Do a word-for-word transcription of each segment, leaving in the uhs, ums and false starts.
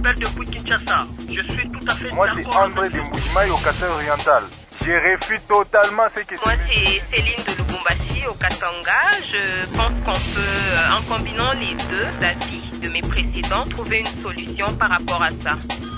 appelle depuis Kinshasa. Je suis tout à fait Moi, d'accord. c'est André de Mbujimaï au Kasai oriental. Je réfute totalement ce que... Moi, c'est Céline de Lubumbashi au Katanga. Je pense qu'on peut, en combinant les deux avis de mes précédents, trouver une solution par rapport à ça.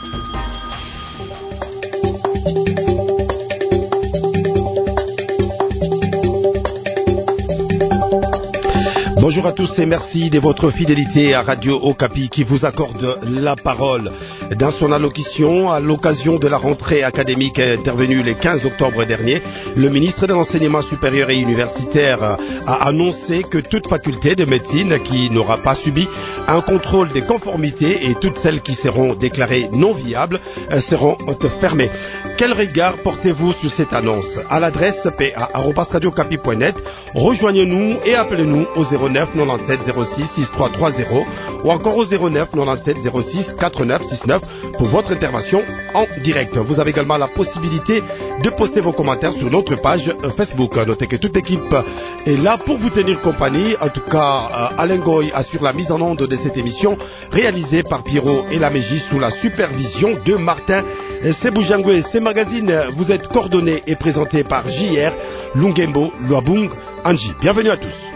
Bonjour à tous et merci de votre fidélité à Radio Okapi qui vous accorde la parole. Dans son allocution, à l'occasion de la rentrée académique intervenue le quinze octobre dernier, le ministre de l'Enseignement supérieur et universitaire a annoncé que toute faculté de médecine qui n'aura pas subi un contrôle de conformité et toutes celles qui seront déclarées non viables seront fermées. Quel regard portez-vous sur cette annonce? À l'adresse p a arobase radio okapi point net, rejoignez-nous et appelez-nous au zéro neuf quatre-vingt-dix-sept zéro six six trois trois zéro ou encore au zéro neuf quatre-vingt-dix-sept zéro six quatre-neuf six neuf pour votre intervention en direct. Vous avez également la possibilité de poster vos commentaires sur notre page Facebook. Notez que toute l'équipe est là pour vous tenir compagnie. En tout cas, Alain Goy assure la mise en onde de cette émission réalisée par Pierrot et Laméji sous la supervision de Martin Sebujangwe. Ces magazines vous êtes coordonnés et présentés par J R Lungembo Luabung Anji. Bienvenue à tous.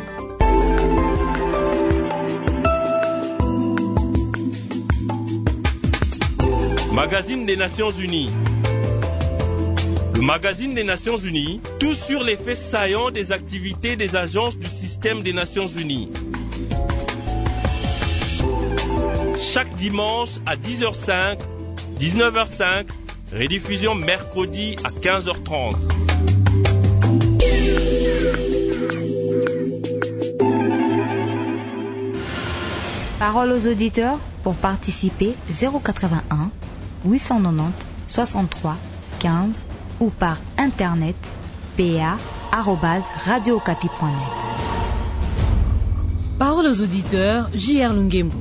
Magazine des Nations Unies. Le magazine des Nations Unies, tout sur les faits saillants des activités des agences du système des Nations Unies. Chaque dimanche à dix heures cinq, dix-neuf heures cinq, rediffusion mercredi à quinze heures trente. Parole aux auditeurs pour participer zéro quatre-vingt-un huit cent quatre-vingt-dix soixante-trois quinze ou par internet p a arobase radio okapi point net. Parole aux auditeurs, J R Lungembo.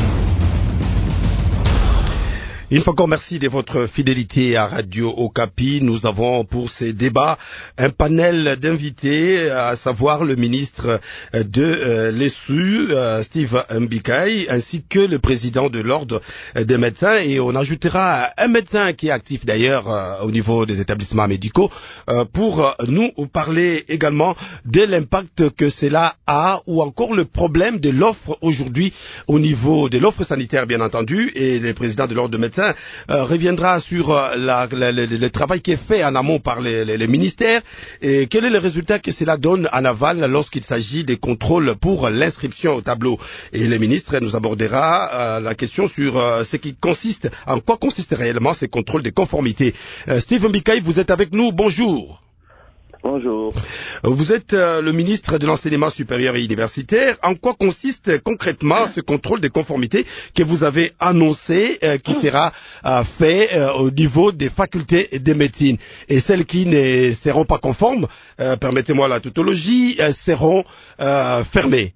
Une fois encore, merci de votre fidélité à Radio Okapi. Nous avons pour ces débats un panel d'invités, à savoir le ministre de euh, l'E S U, euh, Steve Mbikai, ainsi que le président de l'Ordre des médecins. Et on ajoutera un médecin qui est actif d'ailleurs euh, au niveau des établissements médicaux euh, pour nous parler également de l'impact que cela a ou encore le problème de l'offre aujourd'hui au niveau de l'offre sanitaire, bien entendu. Et le président de l'Ordre des médecins Euh, reviendra sur euh, la, la, la, le travail qui est fait en amont par les, les, les ministères et quel est le résultat que cela donne en aval lorsqu'il s'agit des contrôles pour l'inscription au tableau. Et le ministre nous abordera euh, la question sur euh, ce qui consiste, en quoi consistent réellement ces contrôles de conformité. Euh, Steve Mbikai, vous êtes avec nous, bonjour. Bonjour. Vous êtes euh, le ministre de l'Enseignement supérieur et universitaire. En quoi consiste concrètement ce contrôle de conformité que vous avez annoncé euh, qui sera euh, fait euh, au niveau des facultés de médecine? Et celles qui ne seront pas conformes, euh, permettez-moi la tautologie, euh, seront euh, fermées.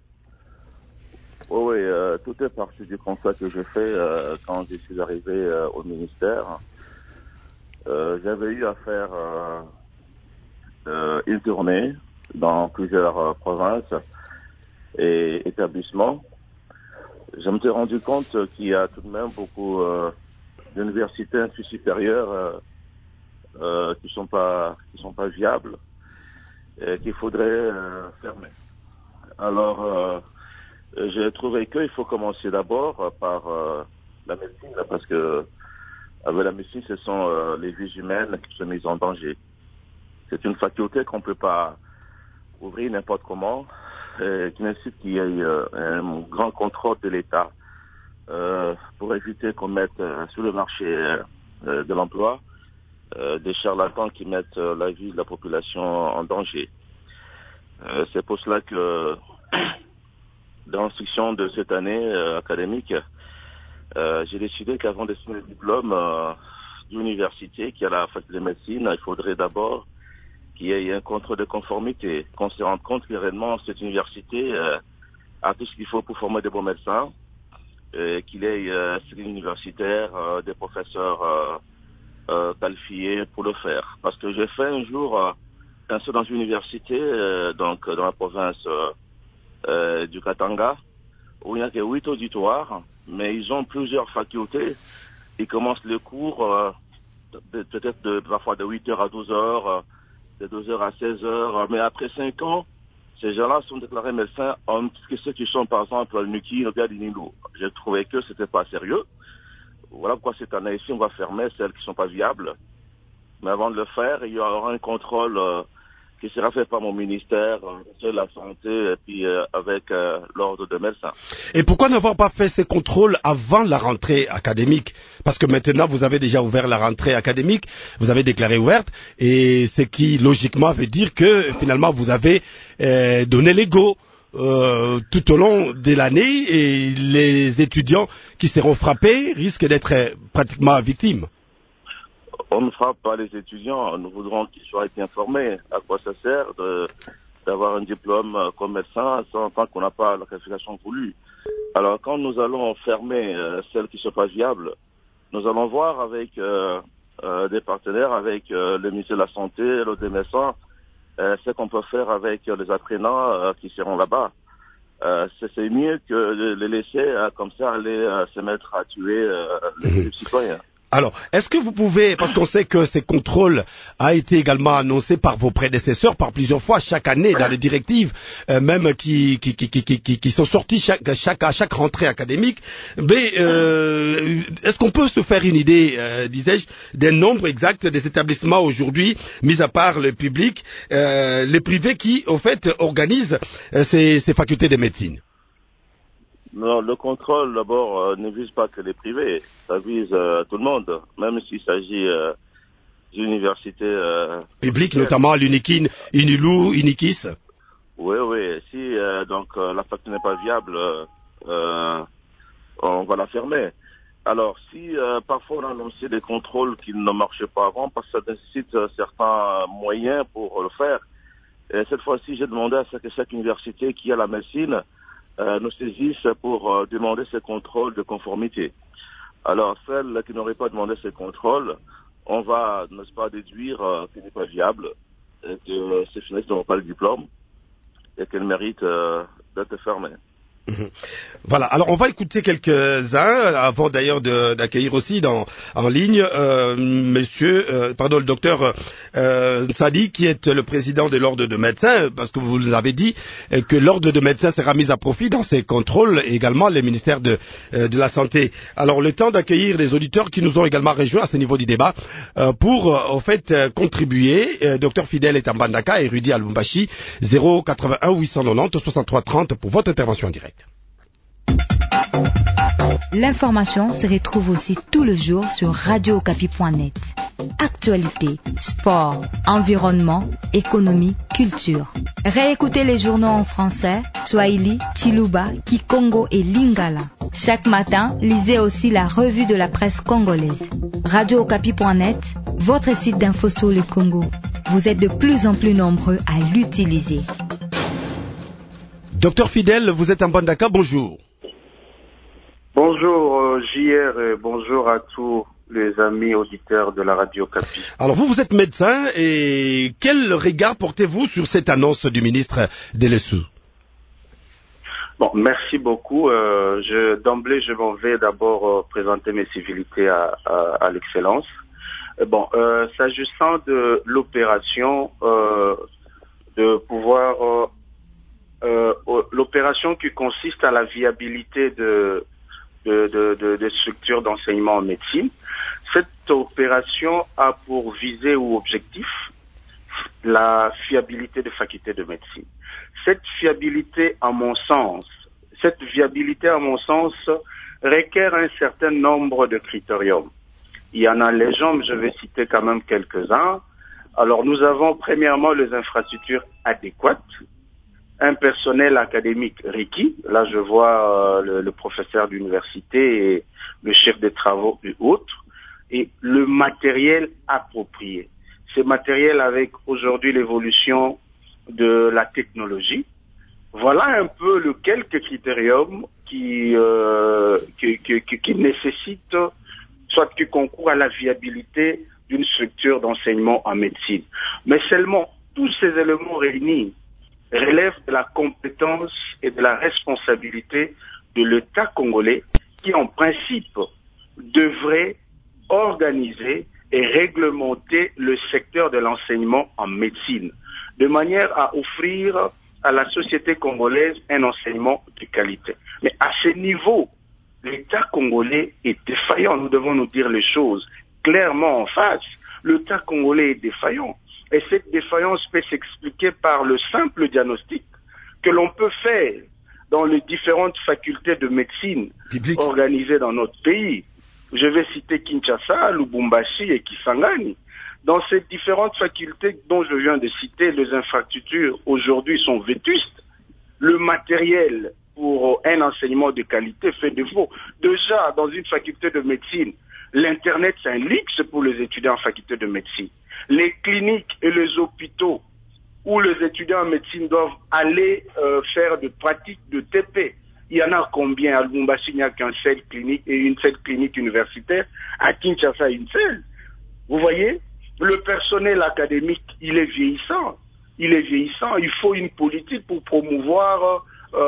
Oui, oui euh, tout est parti du constat que j'ai fait euh, quand je suis arrivé euh, au ministère. Euh, j'avais eu à faire... Euh, Euh, une tournée dans plusieurs euh, provinces et établissements. Je me suis rendu compte qu'il y a tout de même beaucoup euh, d'universités supérieures euh, euh, qui sont pas qui sont pas viables et qu'il faudrait euh, fermer. Alors, euh, j'ai trouvé qu'il faut commencer d'abord par euh, la médecine, parce que avec la médecine, ce sont euh, les vies humaines qui sont mises en danger. C'est une faculté qu'on ne peut pas ouvrir n'importe comment, euh, qui nécessite qu'il y ait euh, un grand contrôle de l'État euh, pour éviter qu'on mette euh, sur le marché euh, de l'emploi euh, des charlatans qui mettent euh, la vie de la population en danger. Euh, c'est pour cela que dans l'instruction de cette année euh, académique, euh, j'ai décidé qu'avant de signer le diplôme euh, d'université qui a la faculté de médecine, il faudrait d'abord qu'il y ait un contrôle de conformité, qu'on se rende compte que réellement cette université euh, a tout ce qu'il faut pour former de bons médecins, euh, qu'il y ait euh, un universitaire, euh, des professeurs euh, euh, qualifiés pour le faire. Parce que j'ai fait un jour euh, un saut dans une université, euh, donc dans la province euh, euh, du Katanga, où il n'y a que huit auditoires mais ils ont plusieurs facultés. Ils commencent le cours euh, de, peut-être de, parfois de huit heures à douze heures, euh, de douze heures à seize heures, mais après cinq ans, ces gens-là sont déclarés médecins, en que ceux qui sont par exemple à Nuki, au Gadinilou. J'ai trouvé que c'était pas sérieux. Voilà pourquoi cette année-ci, on va fermer celles qui sont pas viables. Mais avant de le faire, il y aura un contrôle euh, qui sera fait par mon ministère de la Santé et puis euh, avec euh, l'ordre des médecins. Et pourquoi n'avoir pas fait ces contrôles avant la rentrée académique? Parce que maintenant, vous avez déjà ouvert la rentrée académique, vous avez déclaré ouverte, et ce qui, logiquement, veut dire que, finalement, vous avez euh, donné les go euh, tout au long de l'année, et les étudiants qui seront frappés risquent d'être euh, pratiquement victimes. On ne frappe pas les étudiants, nous voudrons qu'ils soient bien formés. À quoi ça sert de, d'avoir un diplôme comme médecin sans tant qu'on n'a pas la qualification voulue? Alors quand nous allons fermer euh, celles qui ne sont pas viables, nous allons voir avec euh, euh, des partenaires, avec euh, le ministère de la Santé, l'ordre des médecins, euh, ce qu'on peut faire avec euh, les apprenants euh, qui seront là-bas. Euh, c'est, c'est mieux que de les laisser euh, comme ça aller euh, se mettre à tuer euh, les, les citoyens. Alors, est-ce que vous pouvez, parce qu'on sait que ces contrôles a été également annoncé par vos prédécesseurs par plusieurs fois chaque année dans les directives, euh, même qui, qui, qui, qui, qui, qui sont sorties chaque, chaque, à chaque rentrée académique. Mais euh, est-ce qu'on peut se faire une idée, euh, disais-je, des nombres exacts des établissements aujourd'hui, mis à part le public, euh, les privés qui, au fait, organisent euh, ces, ces facultés de médecine? Non, le contrôle, d'abord, euh, ne vise pas que les privés, ça vise euh, tout le monde, même s'il s'agit euh, d'universités... Euh, publiques, notamment l'Unikin, Unilou, Unikis. Oui, oui, si euh, donc euh, la faculté n'est pas viable, euh, on va la fermer. Alors, si euh, parfois on a annoncé des contrôles qui ne marchaient pas avant, parce que ça nécessite euh, certains moyens pour le faire, et cette fois-ci, j'ai demandé à chaque, chaque université qui a la médecine Euh, nous saisissent pour euh, demander ces contrôles de conformité. Alors, celles qui n'auraient pas demandé ces contrôles, on va, n'est-ce pas, déduire euh, qu'elle n'est pas viable, et que euh, ces finalistes n'auront pas le diplôme, et qu'elle mérite euh, d'être fermée. Voilà. Alors on va écouter quelques-uns avant d'ailleurs de, d'accueillir aussi dans, en ligne euh, Monsieur, euh, pardon, le docteur euh, Nsadi, qui est le président de l'ordre de médecins, parce que vous l'avez dit euh, que l'ordre de médecins sera mis à profit dans ces contrôles, et également les ministères de, euh, de la santé. Alors le temps d'accueillir les auditeurs qui nous ont également rejoints à ce niveau du débat euh, pour euh, au fait euh, contribuer. Euh, docteur Fidèle est en Mbandaka et Rudy à Lubumbashi. zéro quatre-vingt-un huit cent quatre-vingt-dix soixante-trois trente pour votre intervention en direct. L'information se retrouve aussi tout le jour sur radio okapi point net. Actualité, sport, environnement, économie, culture. Réécoutez les journaux en français, Swahili, Chiluba, Kikongo et Lingala. Chaque matin, lisez aussi la revue de la presse congolaise. radio okapi point net, votre site d'info sur le Congo. Vous êtes de plus en plus nombreux à l'utiliser. Docteur Fidèle, vous êtes en Mbandaka, bonjour. Bonjour euh, J R et bonjour à tous les amis auditeurs de la radio Okapi. Alors vous, vous êtes médecin et quel regard portez-vous sur cette annonce du ministre Delessou? Bon, merci beaucoup. Euh, je, d'emblée, je m'en vais d'abord euh, présenter mes civilités à, à, à l'excellence. Euh, bon, euh, s'agissant de l'opération, euh, de pouvoir... Euh, euh, l'opération qui consiste à la viabilité de... De, de, de, de structures d'enseignement en médecine. Cette opération a pour visée ou objectif la fiabilité des facultés de médecine. Cette fiabilité, à mon sens, cette viabilité, à mon sens, requiert un certain nombre de critériums. Il y en a les gens, mais je vais citer quand même quelques-uns. Alors, nous avons premièrement les infrastructures adéquates, un personnel académique requis. Là, je vois euh, le, le professeur d'université et le chef de travaux et autres. Et le matériel approprié. Ce matériel avec aujourd'hui l'évolution de la technologie. Voilà un peu le quelques critériums qui, euh, qui, qui, qui, qui nécessitent, soit qui concourent à la viabilité d'une structure d'enseignement en médecine. Mais seulement tous ces éléments réunis relève de la compétence et de la responsabilité de l'État congolais qui, en principe, devrait organiser et réglementer le secteur de l'enseignement en médecine, de manière à offrir à la société congolaise un enseignement de qualité. Mais à ce niveau, l'État congolais est défaillant. Nous devons nous dire les choses clairement en face. L'État congolais est défaillant. Et cette défaillance peut s'expliquer par le simple diagnostic que l'on peut faire dans les différentes facultés de médecine Biblique. organisées dans notre pays. Je vais citer Kinshasa, Lubumbashi et Kisangani. Dans ces différentes facultés dont je viens de citer, les infrastructures aujourd'hui sont vétustes. Le matériel pour un enseignement de qualité fait défaut. Déjà, dans une faculté de médecine, l'Internet, c'est un luxe pour les étudiants en faculté de médecine. Les cliniques et les hôpitaux où les étudiants en médecine doivent aller euh, faire des pratiques de T P. Il y en a combien? À Lubumbashi, il n'y a qu'une seule clinique et une seule clinique universitaire. À Kinshasa, une seule. Vous voyez? Le personnel académique, il est vieillissant. Il est vieillissant. Il faut une politique pour promouvoir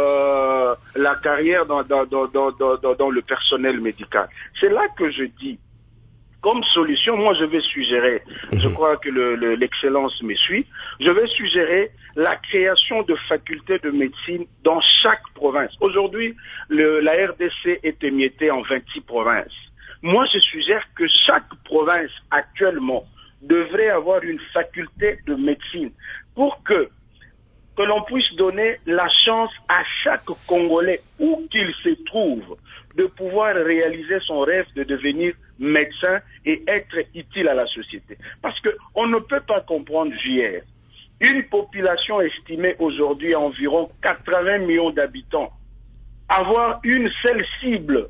euh, la carrière dans, dans, dans, dans, dans, dans le personnel médical. C'est là que je dis, comme solution, moi je vais suggérer, je crois que le, le, l'excellence me suit, je vais suggérer la création de facultés de médecine dans chaque province. Aujourd'hui, le, la R D C est émiettée en vingt-six provinces. Moi je suggère que chaque province actuellement devrait avoir une faculté de médecine pour que, que l'on puisse donner la chance à chaque Congolais, où qu'il se trouve, de pouvoir réaliser son rêve de devenir médecin et être utile à la société. Parce qu'on ne peut pas comprendre hier. Une population estimée aujourd'hui à environ quatre-vingts millions d'habitants, avoir une seule cible,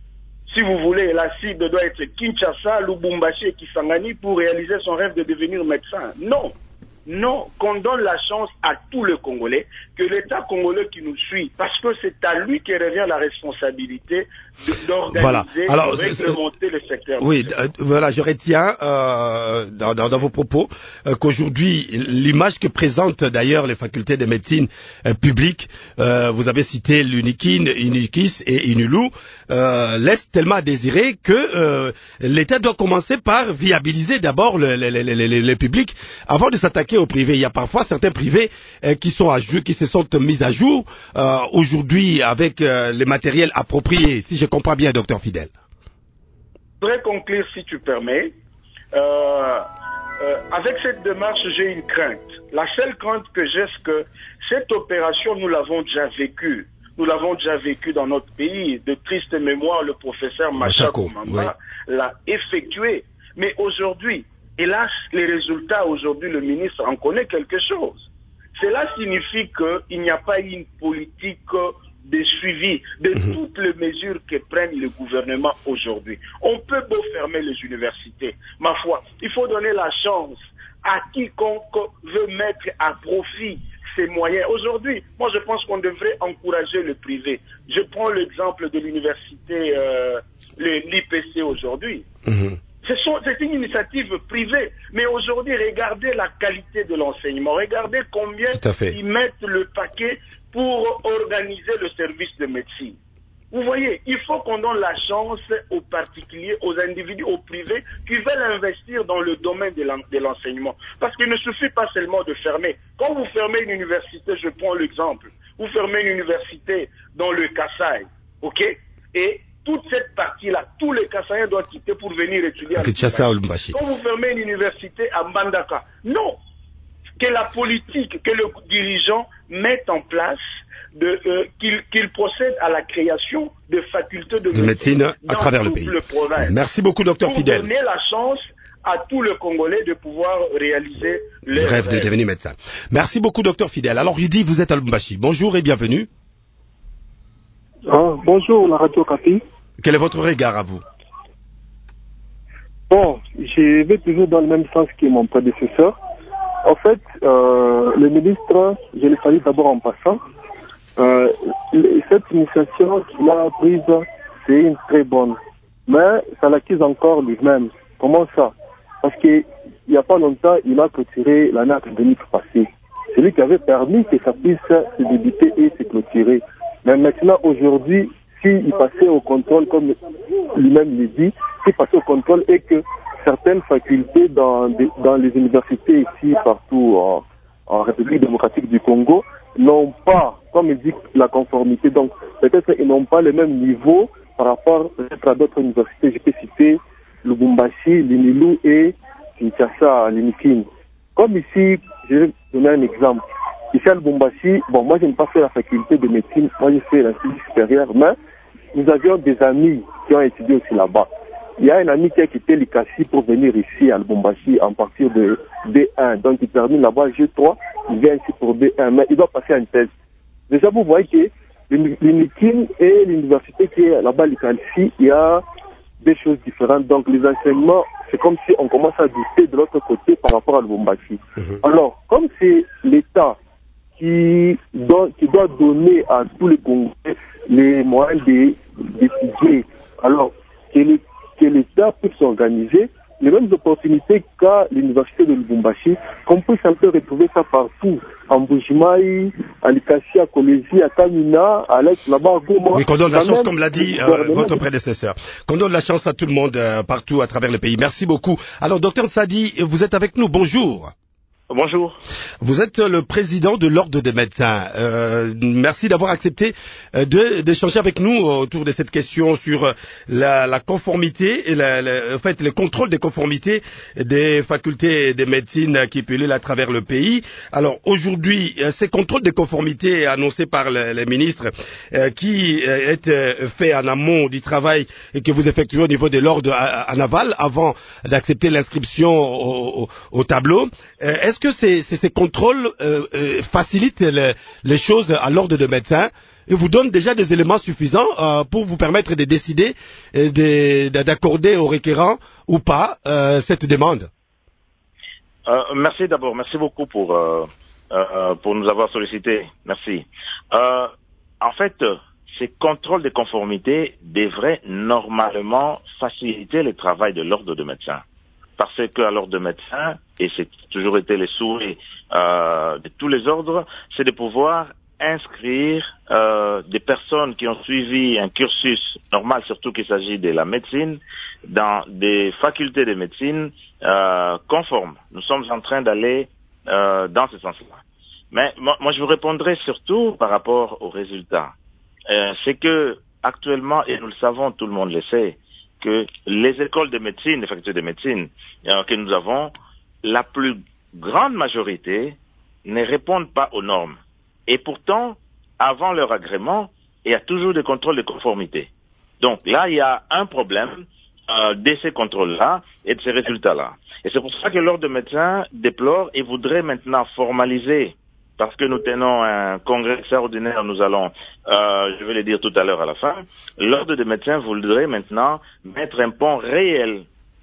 si vous voulez, la cible doit être Kinshasa, Lubumbashi et Kisangani pour réaliser son rêve de devenir médecin. Non. Non, qu'on donne la chance à tous les Congolais, que l'État congolais qui nous suit, parce que c'est à lui qui revient la responsabilité d'organiser, voilà. Alors, de réglementer le secteur. Oui, euh, voilà, je retiens euh, dans, dans, dans vos propos euh, qu'aujourd'hui, l'image que présentent d'ailleurs les facultés de médecine euh, publiques, euh, vous avez cité l'Unikin, Unikis et Inulu, euh, laisse tellement à désirer que euh, l'État doit commencer par viabiliser d'abord le, le, le, le, le, le public avant de s'attaquer au privé. Il y a parfois certains privés euh, qui sont à jour, qui se sont mis à jour euh, aujourd'hui avec euh, les matériels appropriés. Si je comprends bien, docteur Fidèle. Je voudrais conclure, si tu permets. Euh, euh, avec cette démarche, j'ai une crainte. La seule crainte que j'ai, c'est que cette opération, nous l'avons déjà vécue. Nous l'avons déjà vécu dans notre pays. De triste mémoire, le professeur Machako Mamba oui. l'a effectué. Mais aujourd'hui, hélas, les résultats, aujourd'hui, le ministre en connaît quelque chose. Cela signifie qu'il n'y a pas une politique de suivi de mmh. toutes les mesures que prennent le gouvernement aujourd'hui. On peut beau fermer les universités. Ma foi, il faut donner la chance à quiconque veut mettre à profit ces moyens. Aujourd'hui, moi je pense qu'on devrait encourager le privé. Je prends l'exemple de l'université, euh, l'I P C aujourd'hui. Mmh. C'est une initiative privée, mais aujourd'hui, regardez la qualité de l'enseignement, regardez combien ils mettent le paquet pour organiser le service de médecine. Vous voyez, il faut qu'on donne la chance aux particuliers, aux individus, aux privés qui veulent investir dans le domaine de l'enseignement. Parce qu'il ne suffit pas seulement de fermer. Quand vous fermez une université, je prends l'exemple, vous fermez une université dans le Kasaï, ok, et toute cette partie-là, tous les Kassaïens doivent quitter pour venir étudier à Lubumbashi. Quand vous fermez une université à Mbandaka, non. Que la politique, que le dirigeant mette en place, de, euh, qu'il qu'il procède à la création de facultés de, de médecine, médecine à travers le pays. Le Merci beaucoup, docteur Fidèle. Pour donner la chance à tous les Congolais de pouvoir réaliser le rêve de devenir médecin. Merci beaucoup, docteur Fidèle. Alors, je dis, vous êtes à Lubumbashi. Bonjour et bienvenue. Ah, bonjour, la radio Capi. Quel est votre regard à vous? Bon, je vais toujours dans le même sens que mon prédécesseur. En fait, euh, le ministre, je le salue d'abord en passant. Euh, cette initiation qu'il a prise, c'est une très bonne. Mais ça l'accuse encore lui-même. Comment ça? Parce qu'il n'y a pas longtemps, il a clôturé l'année académique passée. C'est lui qui avait permis que ça puisse se débuter et se clôturer. Mais maintenant, aujourd'hui, s'il passait au contrôle, comme lui-même le dit, s'il passait au contrôle et que certaines facultés dans, des, dans les universités ici, partout en, en République démocratique du Congo, n'ont pas, comme il dit, la conformité. Donc, peut-être qu'ils n'ont pas le même niveau par rapport à d'autres universités. Je peux citer Lubumbashi, Linilu et Kinshasa, Linikin. Comme ici, je vais donner un exemple. Ici à Lubumbashi, bon, moi je n'ai pas fait la faculté de médecine, moi j'ai fait l'institut supérieur, mais nous avions des amis qui ont étudié aussi là-bas. Il y a un ami qui a quitté l'Ikassi pour venir ici à Lubumbashi en partir de D un. Donc il termine là-bas G trois, il vient ici pour D un, mais il doit passer un test. Déjà vous voyez que l'Unikin et l'université qui est là-bas, l'Ikassi, il y a des choses différentes. Donc les enseignements, c'est comme si on commence à douter de l'autre côté par rapport à Lubumbashi. Mmh. Alors, comme c'est l'État qui doit, qui doit donner à tous les Congolais les moyens d'étudier, alors que les que l'État puisse s'organiser, les mêmes opportunités qu'à l'université de Lubumbashi, qu'on puisse un peu retrouver ça partout, en Bujimaï, à Likasi, à Kolezi, à Kamina, à l'Est, là-bas, à Goma. Oui, qu'on donne la chance, comme l'a dit euh, votre prédécesseur, qu'on donne la chance à tout le monde euh, partout à travers le pays. Merci beaucoup. Alors, docteur Nsadi, vous êtes avec nous. Bonjour. Bonjour. Vous êtes le président de l'Ordre des médecins. Euh, merci d'avoir accepté euh, de, d'échanger avec nous autour de cette question sur la, la conformité et la, la, en fait, le contrôle des conformités des facultés de médecine qui pullulent à travers le pays. Alors aujourd'hui, ces contrôles de conformité annoncés par le, le ministre euh, qui euh, est euh, fait en amont du travail et que vous effectuez au niveau de l'Ordre en aval avant d'accepter l'inscription au, au, au tableau. Euh, est-ce que ces, ces, ces contrôles euh, euh, facilitent le, les choses à l'ordre de médecins et vous donnent déjà des éléments suffisants euh, pour vous permettre de décider et de, de, d'accorder aux requérants ou pas euh, cette demande? euh, Merci d'abord, merci beaucoup pour, euh, euh, pour nous avoir sollicité. Merci. Euh, en fait, ces contrôles de conformité devraient normalement faciliter le travail de l'ordre de médecins. Parce que à l'ordre de médecins, et c'est toujours été le souhait euh, de tous les ordres, c'est de pouvoir inscrire euh, des personnes qui ont suivi un cursus normal, surtout qu'il s'agit de la médecine, dans des facultés de médecine euh, conformes. Nous sommes en train d'aller euh, dans ce sens-là. Mais moi, moi, je vous répondrai surtout par rapport aux résultats. Euh, c'est que actuellement, et nous le savons, tout le monde le sait, que les écoles de médecine, les facultés de médecine euh, que nous avons, la plus grande majorité ne répondent pas aux normes. Et pourtant, avant leur agrément, il y a toujours des contrôles de conformité. Donc là, il y a un problème euh, de ces contrôles-là et de ces résultats-là. Et c'est pour ça que l'Ordre de médecins déplore et voudrait maintenant formaliser, parce que nous tenons un congrès extraordinaire, nous allons, euh, je vais le dire tout à l'heure à la fin, l'Ordre des médecins voudrait maintenant mettre un pont réel,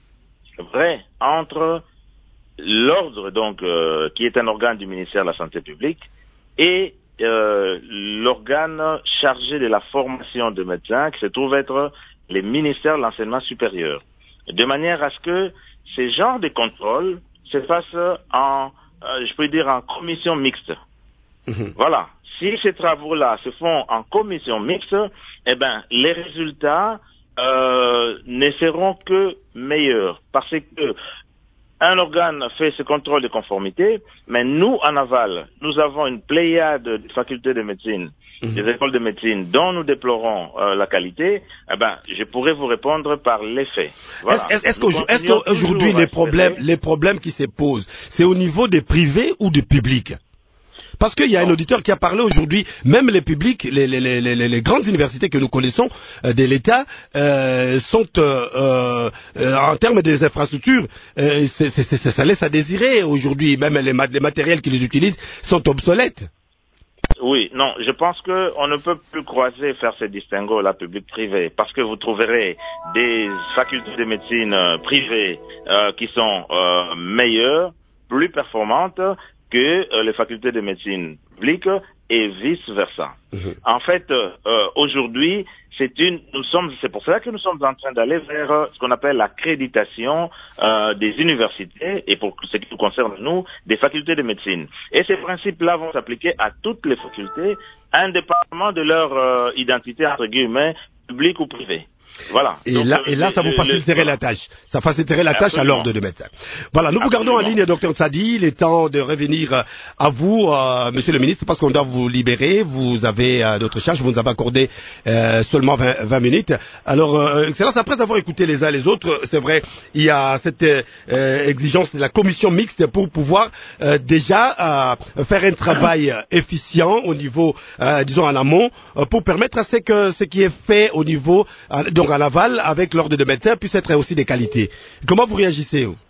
vrai, entre l'Ordre, donc, euh, qui est un organe du ministère de la Santé publique, et euh, l'organe chargé de la formation de médecins, qui se trouve être les ministères de l'enseignement supérieur, de manière à ce que ces genres de contrôles se fassent en, euh, je peux dire, en commission mixte. Mmh. Voilà. Si ces travaux-là se font en commission mixte, eh ben, les résultats euh, ne seront que meilleurs, parce que un organe fait ce contrôle de conformité, mais nous, en aval, nous avons une pléiade de facultés de médecine, mmh. des écoles de médecine dont nous déplorons euh, la qualité. Eh ben, je pourrais vous répondre par les faits. Voilà. Est-ce, est-ce, qu'aujourd'hui, est-ce qu'aujourd'hui les problèmes, les problèmes qui se posent, c'est au niveau des privés ou du public? Parce qu'il y a un auditeur qui a parlé aujourd'hui, même les publics, les, les, les, les, les grandes universités que nous connaissons euh, de l'État euh, sont, euh, euh, en termes des infrastructures, euh, c'est, c'est, c'est, ça laisse à désirer aujourd'hui. Même les, les matériels qu'ils utilisent sont obsolètes. Oui, non, je pense que on ne peut plus croiser, faire ces distinguos là, public-privé, parce que vous trouverez des facultés de médecine euh, privées euh, qui sont euh, meilleures, plus performantes que euh, les facultés de médecine publiques, et vice versa. Mmh. En fait, euh, aujourd'hui, c'est une, nous sommes, c'est pour cela que nous sommes en train d'aller vers euh, ce qu'on appelle l'accréditation euh, des universités et pour ce qui nous concerne nous, des facultés de médecine. Et ces principes-là vont s'appliquer à toutes les facultés, indépendamment de leur euh, identité entre guillemets publique ou privée. Voilà. Et Donc, là, et là, le, ça vous faciliterait le, la tâche. Ça faciliterait la tâche Absolument. à l'ordre de médecin. Voilà, nous Absolument. vous gardons en ligne, docteur Tsadi. Il est temps de revenir à vous, euh, monsieur le ministre, parce qu'on doit vous libérer. Vous avez euh, d'autres charges. Vous nous avez accordé euh, seulement vingt, vingt minutes. Alors, euh, Excellence, après avoir écouté les uns les autres, c'est vrai, il y a cette euh, exigence de la commission mixte pour pouvoir euh, déjà euh, faire un travail efficient au niveau, euh, disons, en amont, euh, pour permettre à ce que ce qui est fait au niveau, euh, donc à l'aval, avec l'ordre de médecin puisse être aussi des qualités. Comment vous réagissez, vous?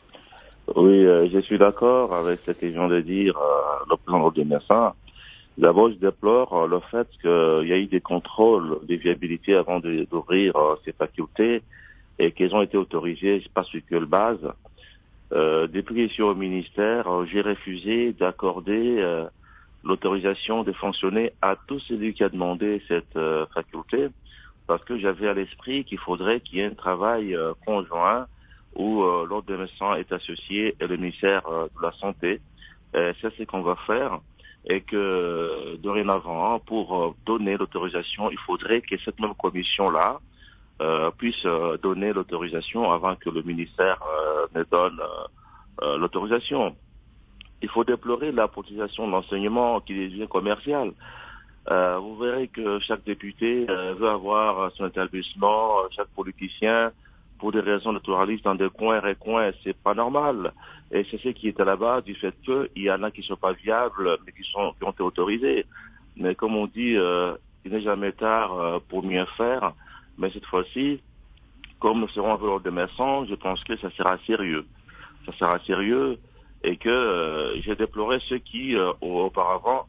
Oui, euh, je suis d'accord avec ce que vient de dire euh, le président de médecins. D'abord, je déplore euh, le fait qu'il y a eu des contrôles de viabilité avant de, d'ouvrir euh, ces facultés et qu'elles ont été autorisées, je sais pas sur quelle base. Euh, depuis que je suis au ministère, euh, j'ai refusé d'accorder euh, l'autorisation de fonctionner à tout celui qui a demandé cette euh, faculté, parce que j'avais à l'esprit qu'il faudrait qu'il y ait un travail euh, conjoint où euh, l'ordre des médecins est associé et le ministère euh, de la Santé. Euh, c'est ce qu'on va faire et que euh, dorénavant, pour euh, donner l'autorisation, il faudrait que cette même commission-là euh, puisse euh, donner l'autorisation avant que le ministère euh, ne donne euh, euh, l'autorisation. Il faut déplorer la politisation de l'enseignement qui devient commercial. Euh, vous verrez que chaque député euh, veut avoir son établissement, chaque politicien, pour des raisons électoralistes, dans des coins et recoins, c'est pas normal. Et c'est ce qui est à la base du fait qu'il y en a qui sont pas viables, mais qui sont qui ont été autorisés. Mais comme on dit, euh, il n'est jamais tard euh, pour mieux faire. Mais cette fois-ci, comme nous serons avec l'ordre des médecins, je pense que ça sera sérieux. Ça sera sérieux et que euh, j'ai déploré ceux qui, euh, auparavant,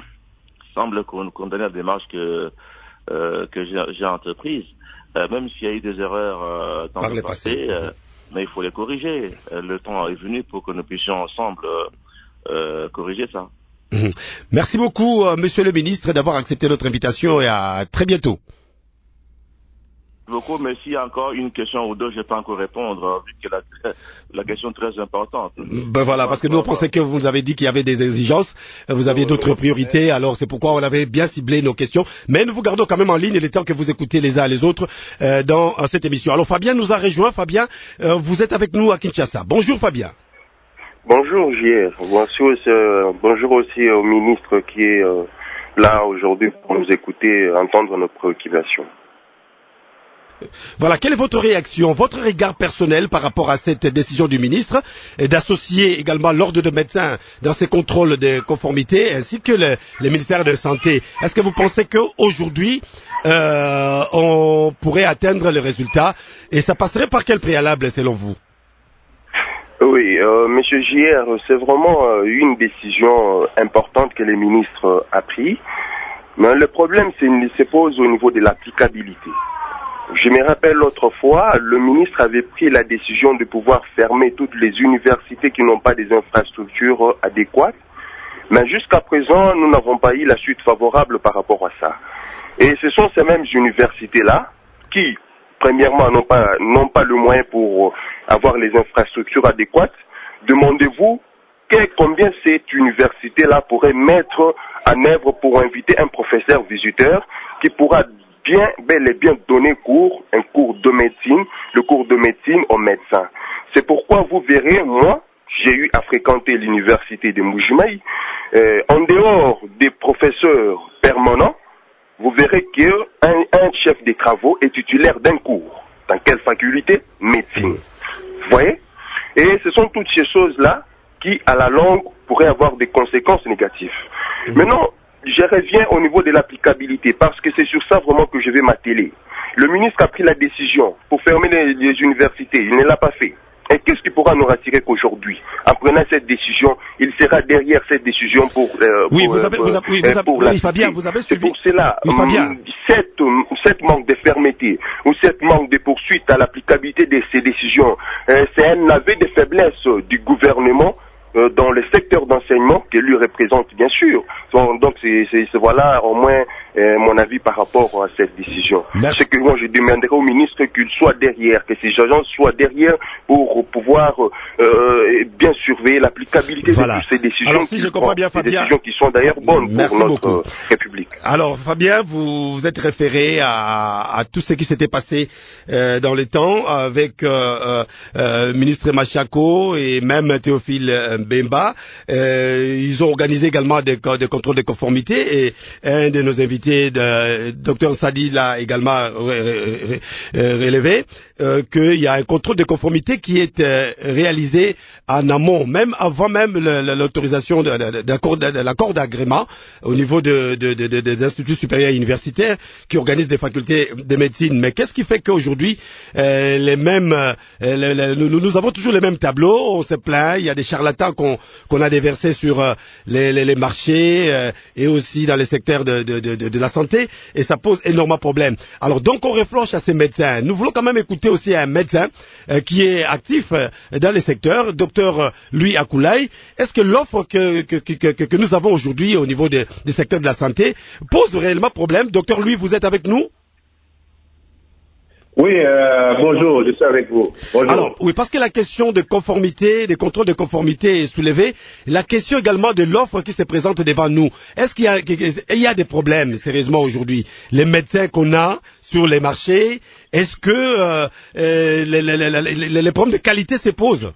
semble condamner la démarche que euh, que j'ai, j'ai entreprise, euh, même s'il y a eu des erreurs euh, dans Par le le passé, passé. Euh, mais il faut les corriger. Euh, le temps est venu pour que nous puissions ensemble euh, euh, corriger ça. Mmh. Merci beaucoup, euh, monsieur le ministre, d'avoir accepté notre invitation et à très bientôt. Beaucoup, mais s'il y a encore une question ou deux, je peux encore répondre, vu que la, la question est très importante. Ben voilà, parce que nous on pensait que vous nous avez dit qu'il y avait des exigences, vous aviez d'autres priorités, alors c'est pourquoi on avait bien ciblé nos questions. Mais nous vous gardons quand même en ligne le temps que vous écoutez les uns les autres euh, dans euh, cette émission. Alors Fabien nous a rejoint. Fabien, euh, vous êtes avec nous à Kinshasa. Bonjour Fabien. Bonjour J R. Bonjour, euh, bonjour aussi au ministre qui est euh, là aujourd'hui pour nous écouter, entendre nos préoccupations. Voilà, quelle est votre réaction, votre regard personnel par rapport à cette décision du ministre et d'associer également l'ordre de médecins dans ces contrôles de conformité ainsi que le, le ministère de la Santé? Est-ce que vous pensez qu'aujourd'hui, euh, on pourrait atteindre le résultat et ça passerait par quel préalable selon vous? Oui, euh, Monsieur J R, c'est vraiment euh, une décision euh, importante que le ministre euh, a prise, mais le problème c'est, se pose au niveau de l'applicabilité. Je me rappelle l'autre fois, le ministre avait pris la décision de pouvoir fermer toutes les universités qui n'ont pas des infrastructures adéquates. Mais jusqu'à présent, nous n'avons pas eu la suite favorable par rapport à ça. Et ce sont ces mêmes universités-là qui, premièrement, n'ont pas, n'ont pas le moyen pour avoir les infrastructures adéquates. Demandez-vous que, combien cette université-là pourrait mettre en œuvre pour inviter un professeur visiteur qui pourra bien, bel et bien donner cours, un cours de médecine, le cours de médecine aux médecins. C'est pourquoi vous verrez, moi, j'ai eu à fréquenter l'université de Mbuji-Mayi. Euh, en dehors des professeurs permanents, vous verrez qu'un un chef des travaux est titulaire d'un cours. Dans quelle faculté? Médecine. Vous voyez? Et ce sont toutes ces choses-là qui, à la longue, pourraient avoir des conséquences négatives. Maintenant, je reviens au niveau de l'applicabilité, parce que c'est sur ça vraiment que je vais m'atteler. Le ministre a pris la décision pour fermer les, les universités, il ne l'a pas fait. Et qu'est-ce qui pourra nous rassurer qu'aujourd'hui, en prenant cette décision, il sera derrière cette décision pour euh, oui, pour, vous avez, euh, vous avez, oui, vous avez, pour oui, Fabien, vous avez suivi. C'est pour cela, oui, Fabien. cette, cette manque de fermeté ou cette manque de poursuite à l'applicabilité de ces décisions, euh, c'est un aveu de faiblesse du gouvernement euh, dans le secteur d'enseignement que lui représente, bien sûr. Donc, c'est, c'est, c'est voilà au moins euh, mon avis par rapport à cette décision. Merci. C'est que moi, je demanderai au ministre qu'il soit derrière, que ces agences soient derrière pour pouvoir euh, bien surveiller l'applicabilité voilà. de toutes ces décisions. Alors, si je comprends bien, Fabien, des décisions qui sont d'ailleurs bonnes Merci pour notre beaucoup. République. Alors, Fabien, vous vous êtes référé à, à tout ce qui s'était passé euh, dans les temps avec euh, euh, ministre Machako et même Théophile Bemba. Euh, ils ont organisé également des, des contrôles de conformité et un de nos invités, de, Docteur Sadi, l'a également ré, ré, ré, relevé euh, qu'il y a un contrôle de conformité qui est euh, réalisé en amont, même avant même l'autorisation de, de, de, de, de l'accord d'agrément au niveau de, de, de, de, des instituts supérieurs universitaires qui organisent des facultés de médecine. Mais qu'est-ce qui fait qu'aujourd'hui, euh, les mêmes, euh, les, les, nous, nous avons toujours les mêmes tableaux, on se plaint, il y a des charlatans qu'on qu'on a déversés sur euh, les, les, les marchés euh, et aussi dans les secteurs de, de, de, de la santé, et ça pose énormément de problèmes. Alors donc on reproche à ces médecins. Nous voulons quand même écouter aussi un médecin euh, qui est actif euh, dans les secteurs, docteur Louis Akoulaï. Est-ce que l'offre que, que, que, que nous avons aujourd'hui au niveau des, des secteurs de la santé pose réellement problème? Docteur Louis, vous êtes avec nous? Oui, euh, bonjour, je suis avec vous. Bonjour. Alors, oui, parce que la question de conformité, des contrôles de conformité est soulevée, la question également de l'offre qui se présente devant nous. Est-ce qu'il y a, il y a des problèmes, sérieusement, aujourd'hui? Les médecins qu'on a sur les marchés, est-ce que euh, euh, les, les, les, les, les problèmes de qualité se posent?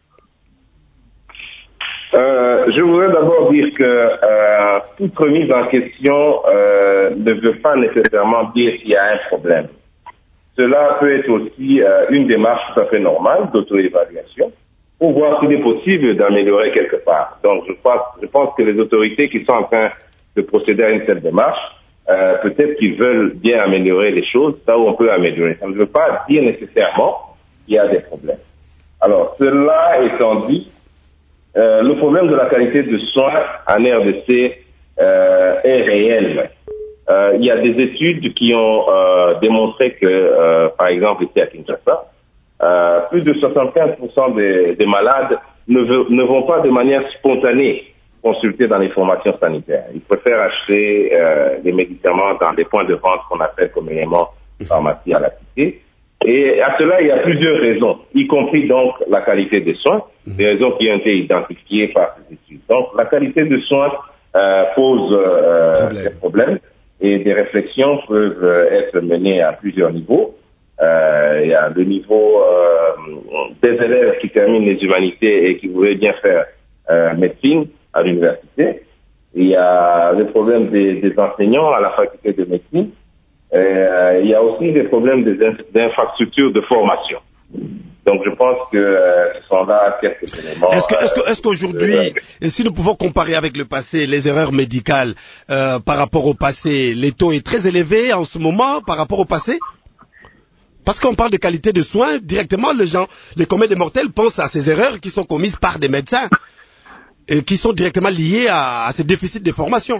Euh, je voudrais d'abord dire que euh, toute remise en question euh, ne veut pas nécessairement dire qu'il y a un problème. Cela peut être aussi euh, une démarche tout à fait normale d'auto-évaluation pour voir s'il est possible d'améliorer quelque part. Donc je pense, je pense que les autorités qui sont en train de procéder à une telle démarche, euh, peut-être qu'ils veulent bien améliorer les choses, là où on peut améliorer. Ça ne veut pas dire nécessairement qu'il y a des problèmes. Alors cela étant dit, euh, le problème de la qualité de soins en R D C euh, est réel. Euh, il y a des études qui ont euh, démontré que, euh, par exemple, ici à Kinshasa, euh, plus de soixante-quinze pour cent des, des malades ne, veut, ne vont pas de manière spontanée consulter dans les formations sanitaires. Ils préfèrent acheter euh, des médicaments dans des points de vente qu'on appelle communément pharmacie à la cité. Et à cela, il y a plusieurs raisons, y compris donc la qualité des soins, des raisons qui ont été identifiées par ces études. Donc, la qualité des soins euh, pose euh, Problème. des problèmes. Et des réflexions peuvent être menées à plusieurs niveaux. Euh, il y a le niveau euh, des élèves qui terminent les humanités et qui voudraient bien faire euh, médecine à l'université. Il y a le problème des, des enseignants à la faculté de médecine. Et, euh, il y a aussi des problèmes des inf- d'infrastructures de formation. Donc je pense que euh, ce sont là quelques éléments. Est-ce que, est-ce que, est-ce qu'aujourd'hui, euh, si nous pouvons comparer avec le passé, les erreurs médicales euh, par rapport au passé, les taux est très élevé en ce moment par rapport au passé? Parce qu'on parle de qualité de soins, directement les gens, les communs des mortels pensent à ces erreurs qui sont commises par des médecins et qui sont directement liées à, à ces déficits de formation.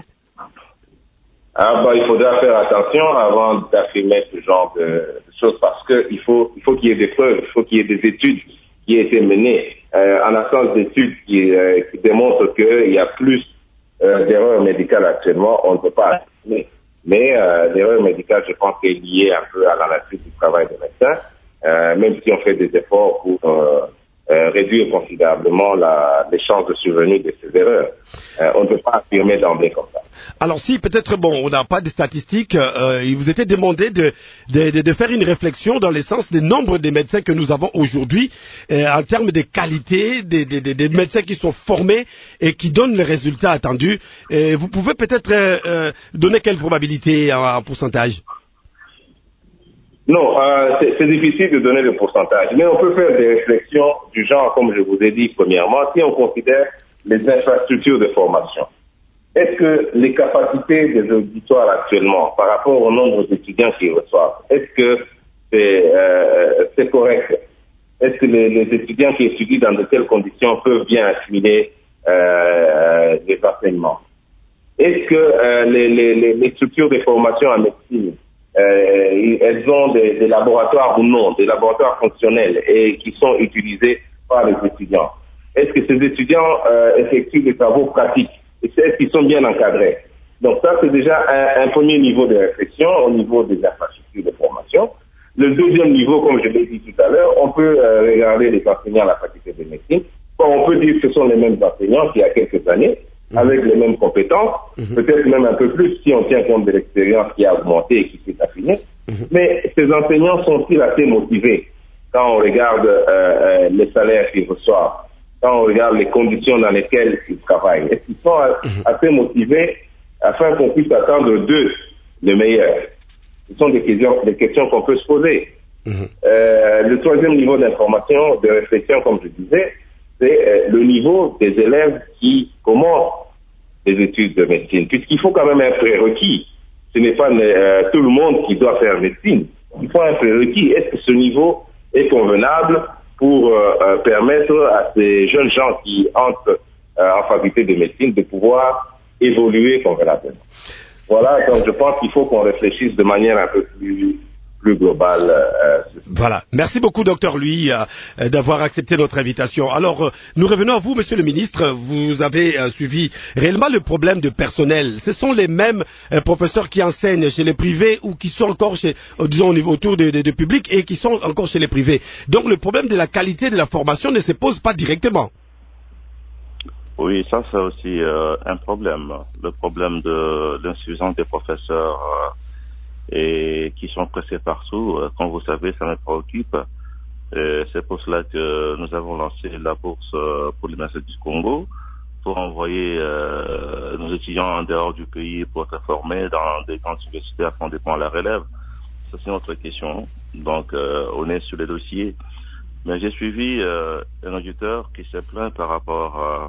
Ah bah, il faudra faire attention avant d'affirmer ce genre de, de choses parce que il faut il faut qu'il y ait des preuves, il faut qu'il y ait des études qui aient été menées euh, en absence d'études qui, euh, qui démontrent qu'il y a plus euh, d'erreurs médicales actuellement, on ne peut pas affirmer. Mais euh, l'erreur médicale, je pense, est liée un peu à la nature du travail des médecins, euh, même si on fait des efforts pour euh, euh, réduire considérablement la, les chances de survenue de ces erreurs. Euh, on ne peut pas affirmer d'emblée comme ça. Alors si peut-être, bon, on n'a pas de statistiques, euh, il vous était demandé de, de, de, de faire une réflexion dans le sens des nombres de médecins que nous avons aujourd'hui, euh, en termes de qualité, des, des, des, des médecins qui sont formés et qui donnent les résultats attendus. Et vous pouvez peut-être euh, euh, donner quelle probabilité en, en pourcentage? Non, euh, c'est, c'est difficile de donner le pourcentage, mais on peut faire des réflexions du genre, comme je vous ai dit premièrement, si on considère les infrastructures de formation. Est-ce que les capacités des auditoires actuellement, par rapport au nombre d'étudiants qu'ils reçoivent, est-ce que c'est, euh, c'est correct? Est-ce que les, les étudiants qui étudient dans de telles conditions peuvent bien assimiler euh, les enseignements? Est-ce que euh, les, les, les structures de formation en médecine, euh, elles ont des, des laboratoires ou non, des laboratoires fonctionnels et qui sont utilisés par les étudiants? est-ce que ces étudiants euh, effectuent des travaux pratiques? Est-ce qu'ils sont bien encadrés? Donc ça, c'est déjà un, un premier niveau de réflexion au niveau des infrastructures de formation. Le deuxième niveau, comme je l'ai dit tout à l'heure, on peut euh, regarder les enseignants à la faculté de médecine. Bon, on peut dire que ce sont les mêmes enseignants qu'il y a quelques années, mmh. avec les mêmes compétences, mmh. peut-être même un peu plus si on tient compte de l'expérience qui a augmenté et qui s'est affinée. Mmh. Mais ces enseignants sont-ils assez motivés quand on regarde euh, euh, les salaires qu'ils reçoivent, quand on regarde les conditions dans lesquelles ils travaillent? Est-ce qu'ils sont mmh. assez motivés afin qu'on puisse attendre d'eux le meilleur? Ce sont des questions, des questions qu'on peut se poser. Mmh. Euh, le troisième niveau d'information, de réflexion, comme je disais, c'est euh, le niveau des élèves qui commencent les études de médecine, puisqu'il faut quand même un prérequis. Ce n'est pas euh, tout le monde qui doit faire médecine. Il faut un prérequis. Est-ce que ce niveau est convenable pour euh, euh, permettre à ces jeunes gens qui entrent euh, en faculté de médecine de pouvoir évoluer convenablement? Voilà, donc je pense qu'il faut qu'on réfléchisse de manière un peu plus plus globale. Euh, voilà. Merci beaucoup, docteur Louis, euh, d'avoir accepté notre invitation. Alors, euh, nous revenons à vous, monsieur le ministre. Vous avez euh, suivi réellement le problème de personnel. Ce sont les mêmes euh, professeurs qui enseignent chez les privés ou qui sont encore chez, euh, disons, au niveau autour de, de, de public et qui sont encore chez les privés. Donc, le problème de la qualité de la formation ne se pose pas directement. Oui, ça c'est aussi euh, un problème. Le problème de l'insuffisance des professeurs euh, et qui sont pressés partout. Euh, comme vous savez, ça me préoccupe. Et c'est pour cela que nous avons lancé la bourse euh, pour l'Université du Congo pour envoyer euh, nos étudiants en dehors du pays pour être formés dans des grandes universités afin de prendre la relève. Ça c'est notre question. Donc euh, on est sur les dossiers. Mais j'ai suivi euh, un auditeur qui s'est plaint par rapport à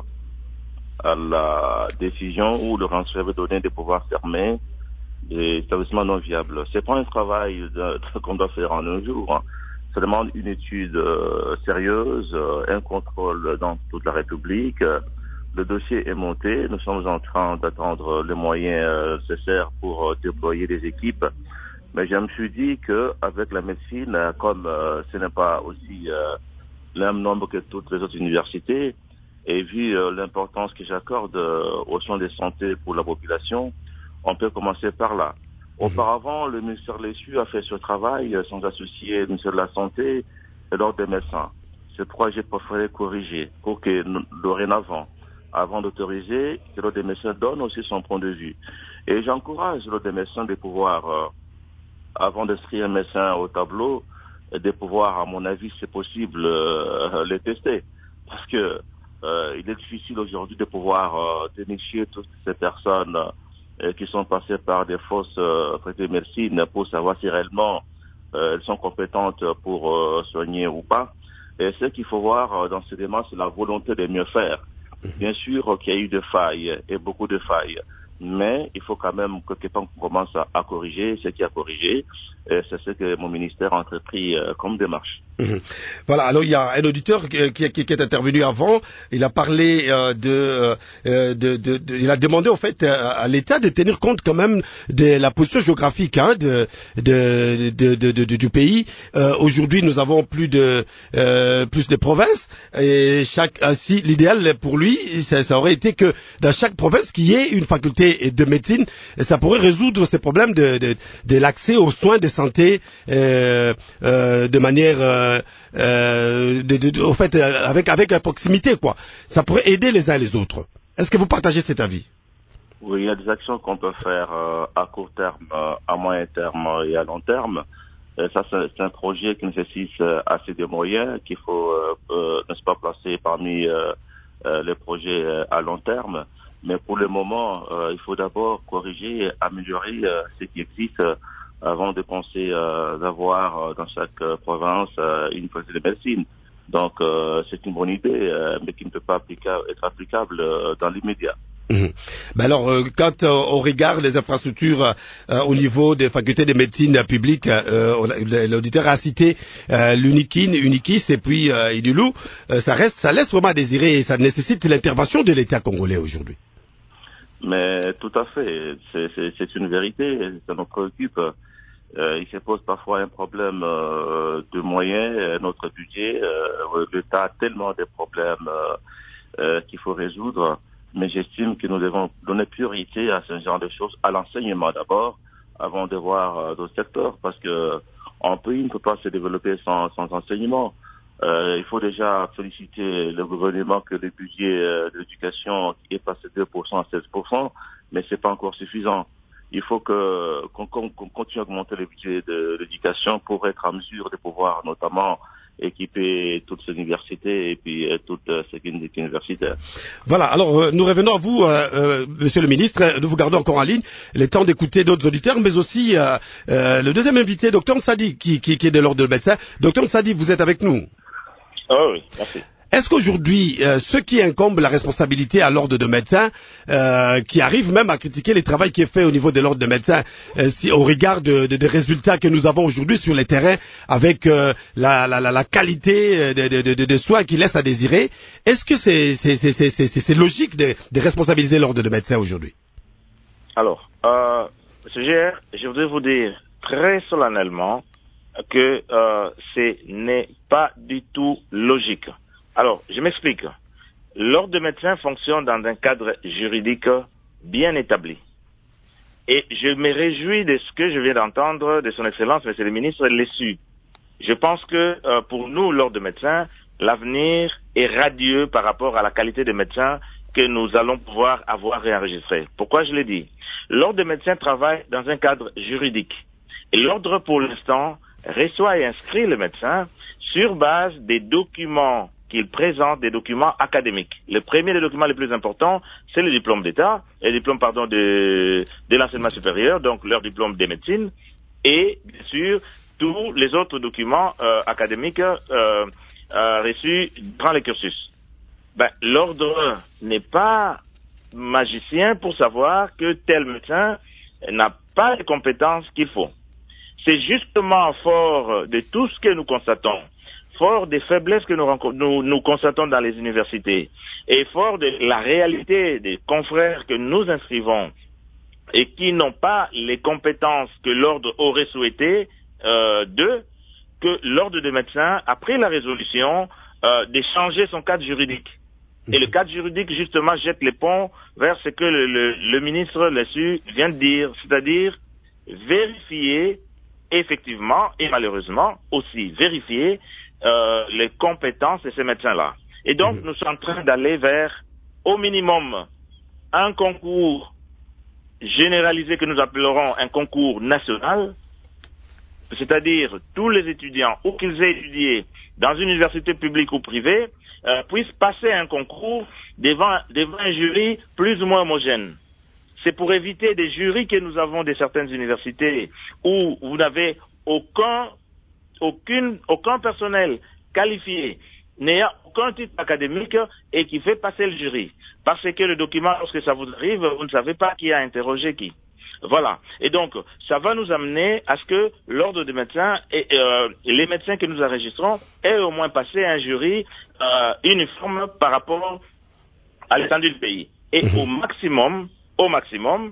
à la décision où le renseignement avait donné des pouvoirs fermés des établissements non viables. C'est pas un travail de, de, qu'on doit faire en un jour. Hein. Ça demande une étude euh, sérieuse, euh, un contrôle dans toute la République. Le dossier est monté. Nous sommes en train d'attendre les moyens euh, nécessaires pour euh, déployer des équipes. Mais je me suis dit que avec la médecine, comme euh, ce n'est pas aussi euh, le même nombre que toutes les autres universités, et vu euh, l'importance que j'accorde euh, aux soins de santé pour la population, on peut commencer par là. Auparavant, le ministère de l'E S U a fait ce travail euh, sans associer le ministère de la Santé et l'ordre des médecins. Ce projet préféré corriger pour que dorénavant, avant d'autoriser, que l'ordre des médecins donne aussi son point de vue. Et j'encourage l'ordre des médecins de pouvoir, euh, avant d'inscrire un médecin au tableau, de pouvoir, à mon avis, si c'est possible, euh, les tester. Parce que Euh, il est difficile aujourd'hui de pouvoir euh, dénicher toutes ces personnes euh, qui sont passées par des fausses euh, facultés de médecine pour savoir si réellement euh, elles sont compétentes pour euh, soigner ou pas. Et ce qu'il faut voir euh, dans ces démarches, c'est la volonté de mieux faire. Bien sûr euh, qu'il y a eu des failles et beaucoup de failles, mais il faut quand même que quelqu'un commence à, à corriger ce qui a corrigé. Et c'est ce que mon ministère a entrepris euh, comme démarche. Mmh. Voilà, alors il y a un auditeur qui, qui, qui est intervenu avant, il a parlé euh, de, euh, de, de, de, il a demandé en fait à, à l'État de tenir compte quand même de la position géographique hein, de, de, de, de, de, de, du pays. Euh, aujourd'hui, nous avons plus de euh, plus de provinces et chaque ainsi l'idéal pour lui, ça, ça aurait été que dans chaque province qu'il y ait une faculté de médecine, et ça pourrait résoudre ces problèmes de, de, de l'accès aux soins de santé euh, euh, de manière euh, Euh, de, de, de, au fait, euh, avec avec la proximité, quoi. Ça pourrait aider les uns les autres. Est-ce que vous partagez cet avis? Oui, il y a des actions qu'on peut faire euh, à court terme, euh, à moyen terme et à long terme. Et ça, c'est, c'est un projet qui nécessite euh, assez de moyens qu'il faut, euh, euh, n'est-ce pas, placer parmi euh, euh, les projets euh, à long terme. Mais pour le moment, euh, il faut d'abord corriger et améliorer euh, ce qui existe euh, avant de penser euh, d'avoir euh, dans chaque euh, province euh, une faculté de médecine. Donc, euh, c'est une bonne idée, euh, mais qui ne peut pas applica- être applicable euh, dans l'immédiat. Mmh. Ben alors, euh, quand euh, on regarde les infrastructures euh, au niveau des facultés de médecine publiques, euh, on a, l'auditeur a cité euh, l'Unikin, Unikis et puis euh, Idulu, euh, ça reste, ça laisse vraiment à désirer et ça nécessite l'intervention de l'État congolais aujourd'hui. Mais tout à fait, c'est, c'est, c'est une vérité, ça nous préoccupe. Euh, il se pose parfois un problème euh, de moyens, euh, notre budget. Euh, L'État a tellement de problèmes euh, euh, qu'il faut résoudre, mais j'estime que nous devons donner priorité à ce genre de choses, à l'enseignement d'abord, avant de voir euh, d'autres secteurs, parce que un pays ne peut pas se développer sans, sans enseignement. Euh, il faut déjà féliciter le gouvernement que le budget euh, de l'éducation est passé de deux pour cent à seize pour cent, mais c'est pas encore suffisant. Il faut que qu'on, qu'on continue à augmenter le budget de l'éducation pour être en mesure de pouvoir notamment équiper toutes ces universités et puis euh, toutes euh, ces unités universitaires. Voilà, alors euh, nous revenons à vous, euh, euh, Monsieur le Ministre, nous vous gardons encore en ligne, le temps d'écouter d'autres auditeurs, mais aussi euh, euh, le deuxième invité, Docteur Nsadi, qui, qui, qui est de l'ordre de médecin. Docteur Nsadi, vous êtes avec nous. Oh oui, merci. Est-ce qu'aujourd'hui, euh, ce qui incombe la responsabilité à l'ordre de médecins, euh, qui arrive même à critiquer le travail qui est fait au niveau de l'ordre de médecins, euh, si, au regard de, de, des résultats que nous avons aujourd'hui sur les terrains, avec euh, la, la, la, la qualité des de, de, de soins qui laisse à désirer, est-ce que c'est, c'est, c'est, c'est, c'est, c'est logique de, de responsabiliser l'ordre de médecins aujourd'hui? Alors, euh, M. G R, je voudrais vous dire très solennellement que euh, ce n'est pas du tout logique. Alors, je m'explique. L'ordre de médecins fonctionne dans un cadre juridique bien établi. Et je me réjouis de ce que je viens d'entendre de son Excellence, Monsieur le Ministre Lessu. Je pense que euh, pour nous, l'ordre de médecins, l'avenir est radieux par rapport à la qualité de médecins que nous allons pouvoir avoir réenregistré. Pourquoi je l'ai dit? L'ordre de médecins travaille dans un cadre juridique. Et l'ordre, pour l'instant, reçoit et inscrit le médecin sur base des documents qu'il présente, des documents académiques. Le premier des documents les plus importants, c'est le diplôme d'État, le diplôme, pardon, de, de l'enseignement supérieur, donc leur diplôme de médecine, et bien sûr, tous les autres documents euh, académiques euh, euh, reçus dans le cursus. Ben, l'ordre n'est pas magicien pour savoir que tel médecin n'a pas les compétences qu'il faut. C'est justement fort de tout ce que nous constatons, fort des faiblesses que nous, nous, nous constatons dans les universités, et fort de la réalité des confrères que nous inscrivons et qui n'ont pas les compétences que l'ordre aurait souhaité euh, d'eux, que l'ordre des médecins a pris la résolution euh, de changer son cadre juridique. Et le cadre juridique, justement, jette les ponts vers ce que le, le, le ministre Lessu vient de dire, c'est-à-dire vérifier effectivement et malheureusement aussi vérifier euh, les compétences de ces médecins-là. Et donc, nous sommes en train d'aller vers, au minimum, un concours généralisé que nous appellerons un concours national, c'est-à-dire tous les étudiants, où qu'ils aient étudié dans une université publique ou privée, euh, puissent passer un concours devant, devant un jury plus ou moins homogène. C'est pour éviter des jurys que nous avons de certaines universités où vous n'avez aucun, aucune, aucun personnel qualifié, n'ayant aucun titre académique et qui fait passer le jury. Parce que le document, lorsque ça vous arrive, vous ne savez pas qui a interrogé qui. Voilà. Et donc, ça va nous amener à ce que l'ordre des médecins et euh, les médecins que nous enregistrons aient au moins passé un jury euh, uniforme par rapport à l'étendue du pays. Et au maximum, au maximum,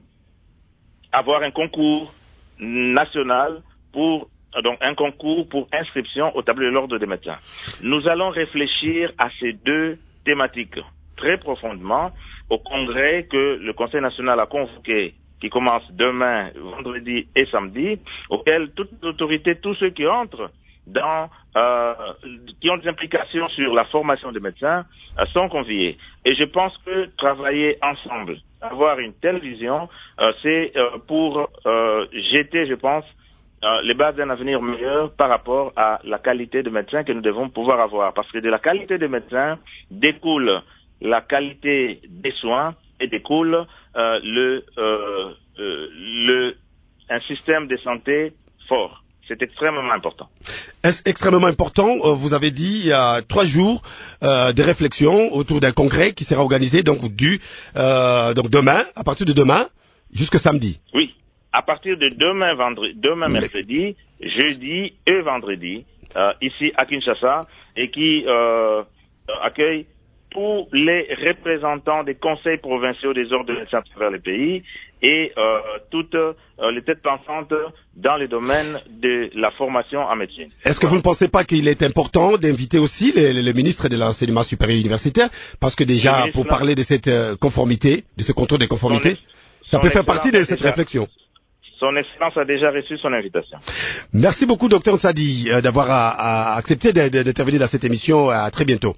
avoir un concours national pour, donc un concours pour inscription au tableau de l'ordre des médecins. Nous allons réfléchir à ces deux thématiques très profondément au congrès que le Conseil national a convoqué, qui commence demain, vendredi et samedi, auquel toutes les autorités, tous ceux qui entrent dans, euh, qui ont des implications sur la formation des médecins, euh, sont conviés. Et je pense que travailler ensemble, avoir une telle vision, euh, c'est euh, pour euh, jeter, je pense, euh, les bases d'un avenir meilleur par rapport à la qualité de médecins que nous devons pouvoir avoir. Parce que de la qualité des médecins découle la qualité des soins et découle euh, le, euh, euh, le, un système de santé fort. C'est extrêmement important. Est extrêmement important. Euh, vous avez dit il y a trois jours euh, de réflexion autour d'un congrès qui sera organisé donc du euh, donc demain, à partir de demain jusqu'à samedi. Oui, à partir de demain vendredi, demain mercredi, jeudi et vendredi, euh, ici à Kinshasa, et qui euh, accueille pour les représentants des conseils provinciaux des ordres de médecins à travers le pays et euh, toutes euh, les têtes pensantes dans le domaine de la formation en médecine. Est-ce que vous ne pensez pas qu'il est important d'inviter aussi le, le ministre de l'enseignement supérieur universitaire, parce que déjà, pour parler de cette euh, conformité, de ce contrôle de conformité, ça peut faire partie de cette déjà, réflexion. Son Excellence a déjà reçu son invitation. Merci beaucoup, docteur Nsadi, euh, d'avoir à, à accepté d'intervenir dans cette émission. À très bientôt.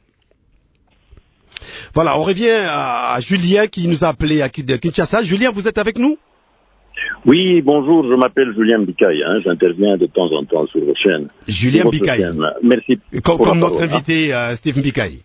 Voilà, on revient à, à Julien qui nous a appelé à de Kinshasa. Julien, vous êtes avec nous? Oui, bonjour, je m'appelle Julien Bikaï, hein, j'interviens de temps en temps sur vos chaînes. Julien Bikaï. Merci. Comme, comme notre parole, invité, hein. euh, Steve Bikaï.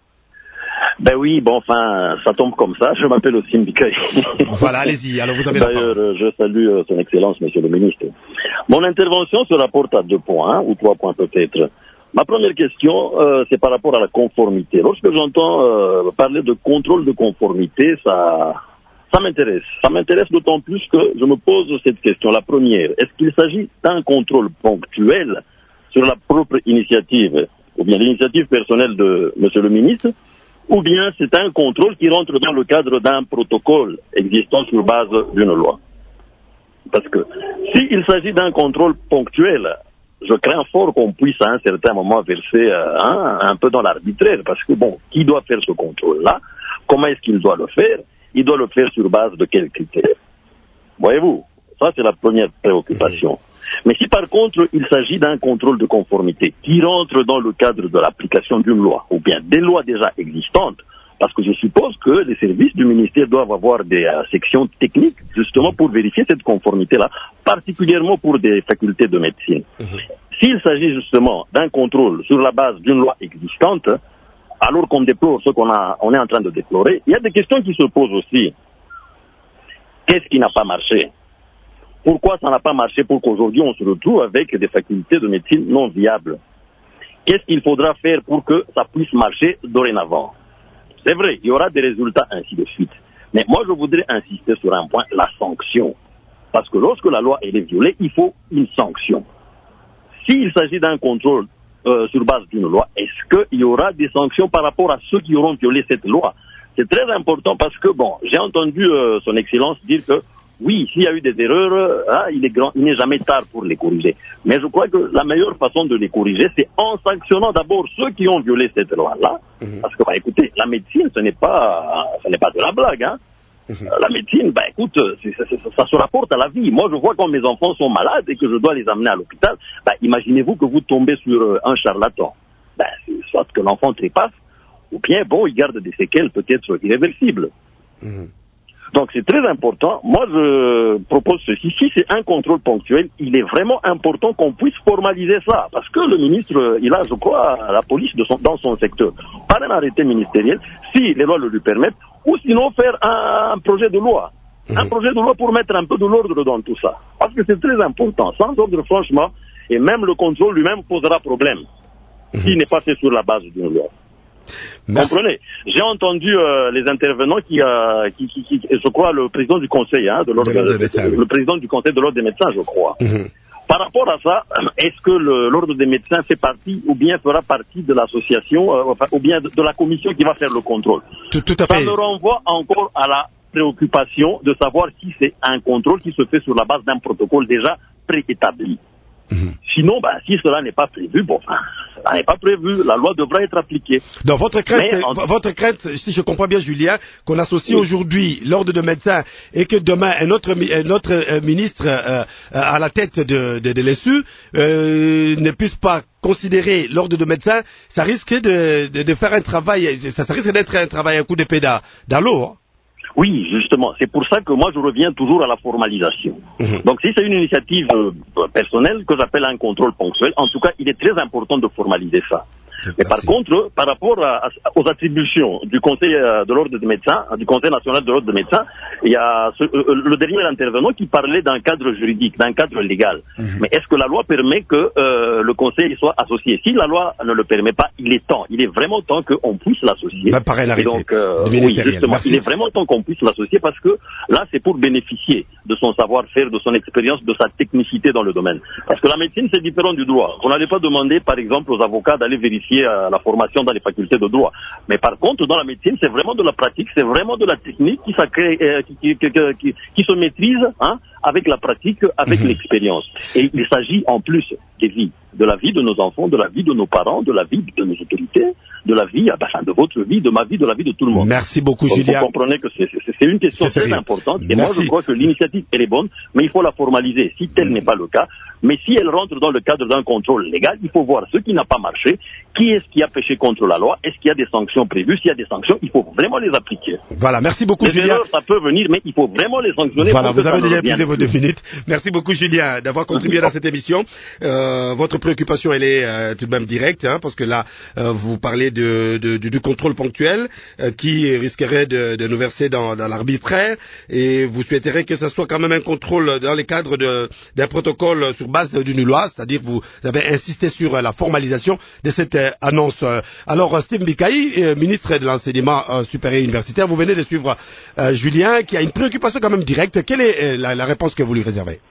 Ben oui, bon, enfin, ça tombe comme ça, je m'appelle aussi Bikaï. Voilà, allez-y, alors vous avez la parole. D'ailleurs, je salue euh, son Excellence, Monsieur le Ministre. Mon intervention se rapporte à deux points, hein, ou trois points peut-être. Ma première question, euh, c'est par rapport à la conformité. Lorsque j'entends euh, parler de contrôle de conformité, ça, ça m'intéresse. Ça m'intéresse d'autant plus que je me pose cette question. La première, est-ce qu'il s'agit d'un contrôle ponctuel sur la propre initiative, ou bien l'initiative personnelle de Monsieur le Ministre, ou bien c'est un contrôle qui rentre dans le cadre d'un protocole existant sur base d'une loi? Parce que s'il s'agit d'un contrôle ponctuel, je crains fort qu'on puisse à un certain moment verser euh, hein, un peu dans l'arbitraire, parce que bon, qui doit faire ce contrôle-là? Comment est-ce qu'il doit le faire? Il doit le faire sur base de quels critères? Voyez-vous, ça c'est la première préoccupation. Mais si par contre il s'agit d'un contrôle de conformité qui rentre dans le cadre de l'application d'une loi, ou bien des lois déjà existantes, parce que je suppose que les services du ministère doivent avoir des euh, sections techniques justement pour vérifier cette conformité-là, particulièrement pour des facultés de médecine. Mmh. S'il s'agit justement d'un contrôle sur la base d'une loi existante, alors qu'on déplore ce qu'on a, on est en train de déplorer, il y a des questions qui se posent aussi. Qu'est-ce qui n'a pas marché? Pourquoi ça n'a pas marché pour qu'aujourd'hui on se retrouve avec des facultés de médecine non viables? Qu'est-ce qu'il faudra faire pour que ça puisse marcher dorénavant? C'est vrai, il y aura des résultats ainsi de suite. Mais moi, je voudrais insister sur un point, la sanction. Parce que lorsque la loi elle est violée, il faut une sanction. S'il s'agit d'un contrôle euh, sur base d'une loi, est-ce qu'il y aura des sanctions par rapport à ceux qui auront violé cette loi? C'est très important parce que, bon, j'ai entendu euh, son Excellence dire que oui, s'il y a eu des erreurs, hein, il est grand, il n'est jamais tard pour les corriger. Mais je crois que la meilleure façon de les corriger, c'est en sanctionnant d'abord ceux qui ont violé cette loi-là. Mmh. Parce que, bah, écoutez, la médecine, ce n'est pas, ce n'est pas de la blague, hein. Mmh. La médecine, bah, écoute, c'est, c'est, c'est, ça se rapporte à la vie. Moi, je vois quand mes enfants sont malades et que je dois les amener à l'hôpital, bah, imaginez-vous que vous tombez sur euh, un charlatan. Bah, soit que l'enfant trépasse, ou bien, bon, il garde des séquelles peut-être irréversibles. Mmh. Donc c'est très important. Moi je propose ceci. Si c'est un contrôle ponctuel, il est vraiment important qu'on puisse formaliser ça. Parce que le ministre, il a, je crois, la police de son, dans son secteur. Par un arrêté ministériel, si les lois le lui permettent, ou sinon faire un, un projet de loi. Mmh. Un projet de loi pour mettre un peu de l'ordre dans tout ça. Parce que c'est très important. Sans ordre, franchement, et même le contrôle lui-même posera problème. Mmh. S'il n'est pas fait sur la base d'une loi. Merci. Comprenez? J'ai entendu euh, les intervenants qui, euh, qui, qui, qui, je crois, le président du conseil, hein, de l'ordre, de l'ordre des médecins, le, oui. le président du conseil de l'ordre des médecins, je crois. Mm-hmm. Par rapport à ça, est-ce que le, l'ordre des médecins fait partie ou bien fera partie de l'association, euh, enfin, ou bien de, de la commission qui va faire le contrôle? Tout, tout à fait. Ça me renvoie encore à la préoccupation de savoir si c'est un contrôle qui se fait sur la base d'un protocole déjà préétabli. Mmh. Sinon, bah, si cela n'est pas prévu, bon, cela n'est pas prévu, la loi devra être appliquée. Donc votre crainte, Mais, en... votre crainte, si je comprends bien, Julien, qu'on associe oui. aujourd'hui l'ordre de médecins et que demain un autre, un autre euh, ministre euh, à la tête de, de, de l'E S U euh, ne puisse pas considérer l'ordre de médecins, ça risque de, de, de faire un travail, ça, ça risque d'être un travail, un coup d'épée dans, dans l'eau. Hein. Oui, justement. C'est pour ça que moi, je reviens toujours à la formalisation. Mmh. Donc, si c'est une initiative euh, personnelle que j'appelle un contrôle ponctuel, en tout cas, il est très important de formaliser ça. Mais par contre, par rapport à, à, aux attributions du Conseil euh, de l'ordre des médecins, du Conseil national de l'ordre des médecins, il y a ce, euh, le dernier intervenant qui parlait d'un cadre juridique, d'un cadre légal. Mmh. Mais est-ce que la loi permet que euh, le Conseil soit associé? Si la loi ne le permet pas, il est temps, il est vraiment temps qu'on puisse l'associer. Bah, pareil, l'arrêté. Donc, euh, oui, justement, Merci. Il est vraiment temps qu'on puisse l'associer parce que là, c'est pour bénéficier de son savoir-faire, de son expérience, de sa technicité dans le domaine. Parce que la médecine, c'est différent du droit. On n'allait pas demander, par exemple, aux avocats d'aller vérifier associé à la formation dans les facultés de droit. Mais par contre, dans la médecine, c'est vraiment de la pratique, c'est vraiment de la technique qui, euh, qui, qui, qui, qui, qui se maîtrise hein, avec la pratique, avec mmh. l'expérience. Et il s'agit en plus des vies, de la vie de nos enfants, de la vie de nos parents, de la vie de nos autorités, de la vie, enfin, de votre vie, de ma vie, de la vie de tout le monde. Merci beaucoup, donc, Julien. Vous comprenez que c'est, c'est, c'est une question c'est très sérieux. importante. Et Merci. moi, je crois que l'initiative, elle est bonne, mais il faut la formaliser. Si tel mmh. n'est pas le cas, mais si elle rentre dans le cadre d'un contrôle légal, il faut voir ce qui n'a pas marché, qui est-ce qui a péché contre la loi, est-ce qu'il y a des sanctions prévues, s'il y a des sanctions, il faut vraiment les appliquer. Voilà, merci beaucoup, les Julien. Erreurs, ça peut venir, mais il faut vraiment les sanctionner. Voilà, vous avez déjà épuisé vos deux minutes. Merci beaucoup, Julien, d'avoir contribué à cette émission. Euh, votre préoccupation, elle est euh, tout de même directe, hein, parce que là, euh, vous parlez de, de, du, du contrôle ponctuel euh, qui risquerait de, de nous verser dans, dans l'arbitraire, et vous souhaiterez que ce soit quand même un contrôle dans les cadres de, d'un protocole sur base d'une loi, c'est-à-dire vous avez insisté sur euh, la formalisation de cette euh, annonce. Alors, euh, Steve Mbikaï, euh, ministre de l'enseignement euh, supérieur universitaire, vous venez de suivre euh, Julien, qui a une préoccupation quand même directe. Quelle est euh, la, la réponse que vous lui réservez?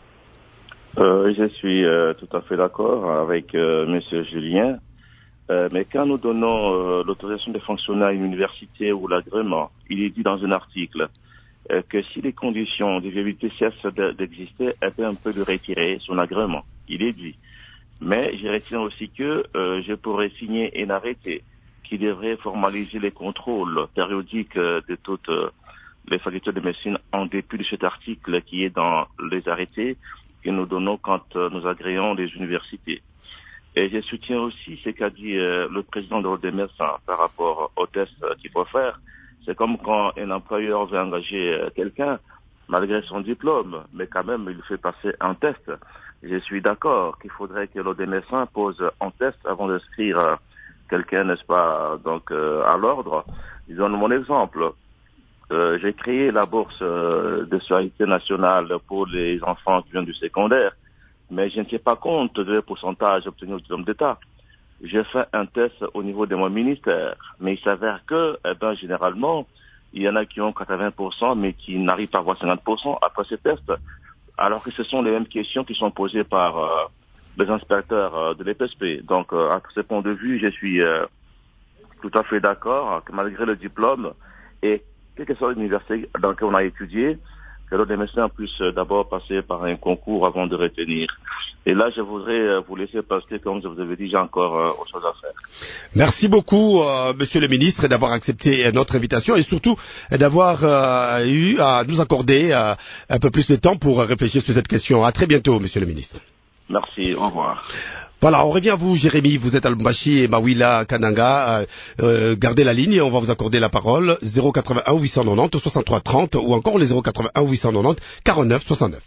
Euh, je suis euh, tout à fait d'accord avec euh, Monsieur Julien, euh, mais quand nous donnons euh, l'autorisation de fonctionner à une université ou l'agrément, il est dit dans un article euh, que si les conditions de viabilité cessent d'exister, elle peut un peu de retirer son agrément. Il est dit. Mais je retiens aussi que euh, je pourrais signer un arrêté qui devrait formaliser les contrôles périodiques euh, de toutes euh, les facultés de médecine en dépit de cet article qui est dans les arrêtés que nous donnons quand euh, nous agréons les universités. Et je soutiens aussi ce qu'a dit euh, le président de l'Ordre des médecins par rapport au test euh, qu'il faut faire. C'est comme quand un employeur veut engager euh, quelqu'un, malgré son diplôme, mais quand même il fait passer un test. Je suis d'accord qu'il faudrait que l'Ordre des médecins pose un test avant d'inscrire euh, quelqu'un, n'est-ce pas, donc euh, à l'ordre. Je donne mon exemple. Euh, j'ai créé la bourse euh, de scolarité nationale pour les enfants qui viennent du secondaire, mais je ne tiens pas compte de pourcentage obtenu au diplôme d'État. J'ai fait un test au niveau de mon ministère, mais il s'avère que, eh ben, généralement, il y en a qui ont quatre-vingts pour cent, mais qui n'arrivent pas à avoir cinquante pour cent après ces tests, alors que ce sont les mêmes questions qui sont posées par euh, les inspecteurs euh, de l'E P S P. Donc, euh, à ce point de vue, je suis euh, tout à fait d'accord que malgré le diplôme et quelle que soit l'université dans laquelle on a étudié, que l'Ordre des médecins puisse d'abord passer par un concours avant de retenir. Et là, je voudrais vous laisser parce que, comme je vous avais dit, j'ai encore euh, autre chose à faire. Merci beaucoup, euh, Monsieur le Ministre, d'avoir accepté notre invitation et surtout d'avoir euh, eu à nous accorder euh, un peu plus de temps pour réfléchir sur cette question. À très bientôt, Monsieur le Ministre. Merci, au revoir. Voilà, on revient à vous, Jérémy. Vous êtes à Lubumbashi et Mawila Kananga. Euh, euh, gardez la ligne, on va vous accorder la parole. zéro quatre-vingt-un huit cent quatre-vingt-dix soixante-trois trente ou encore les zéro quatre-vingt-un huit cent quatre-vingt-dix quarante-neuf soixante-neuf.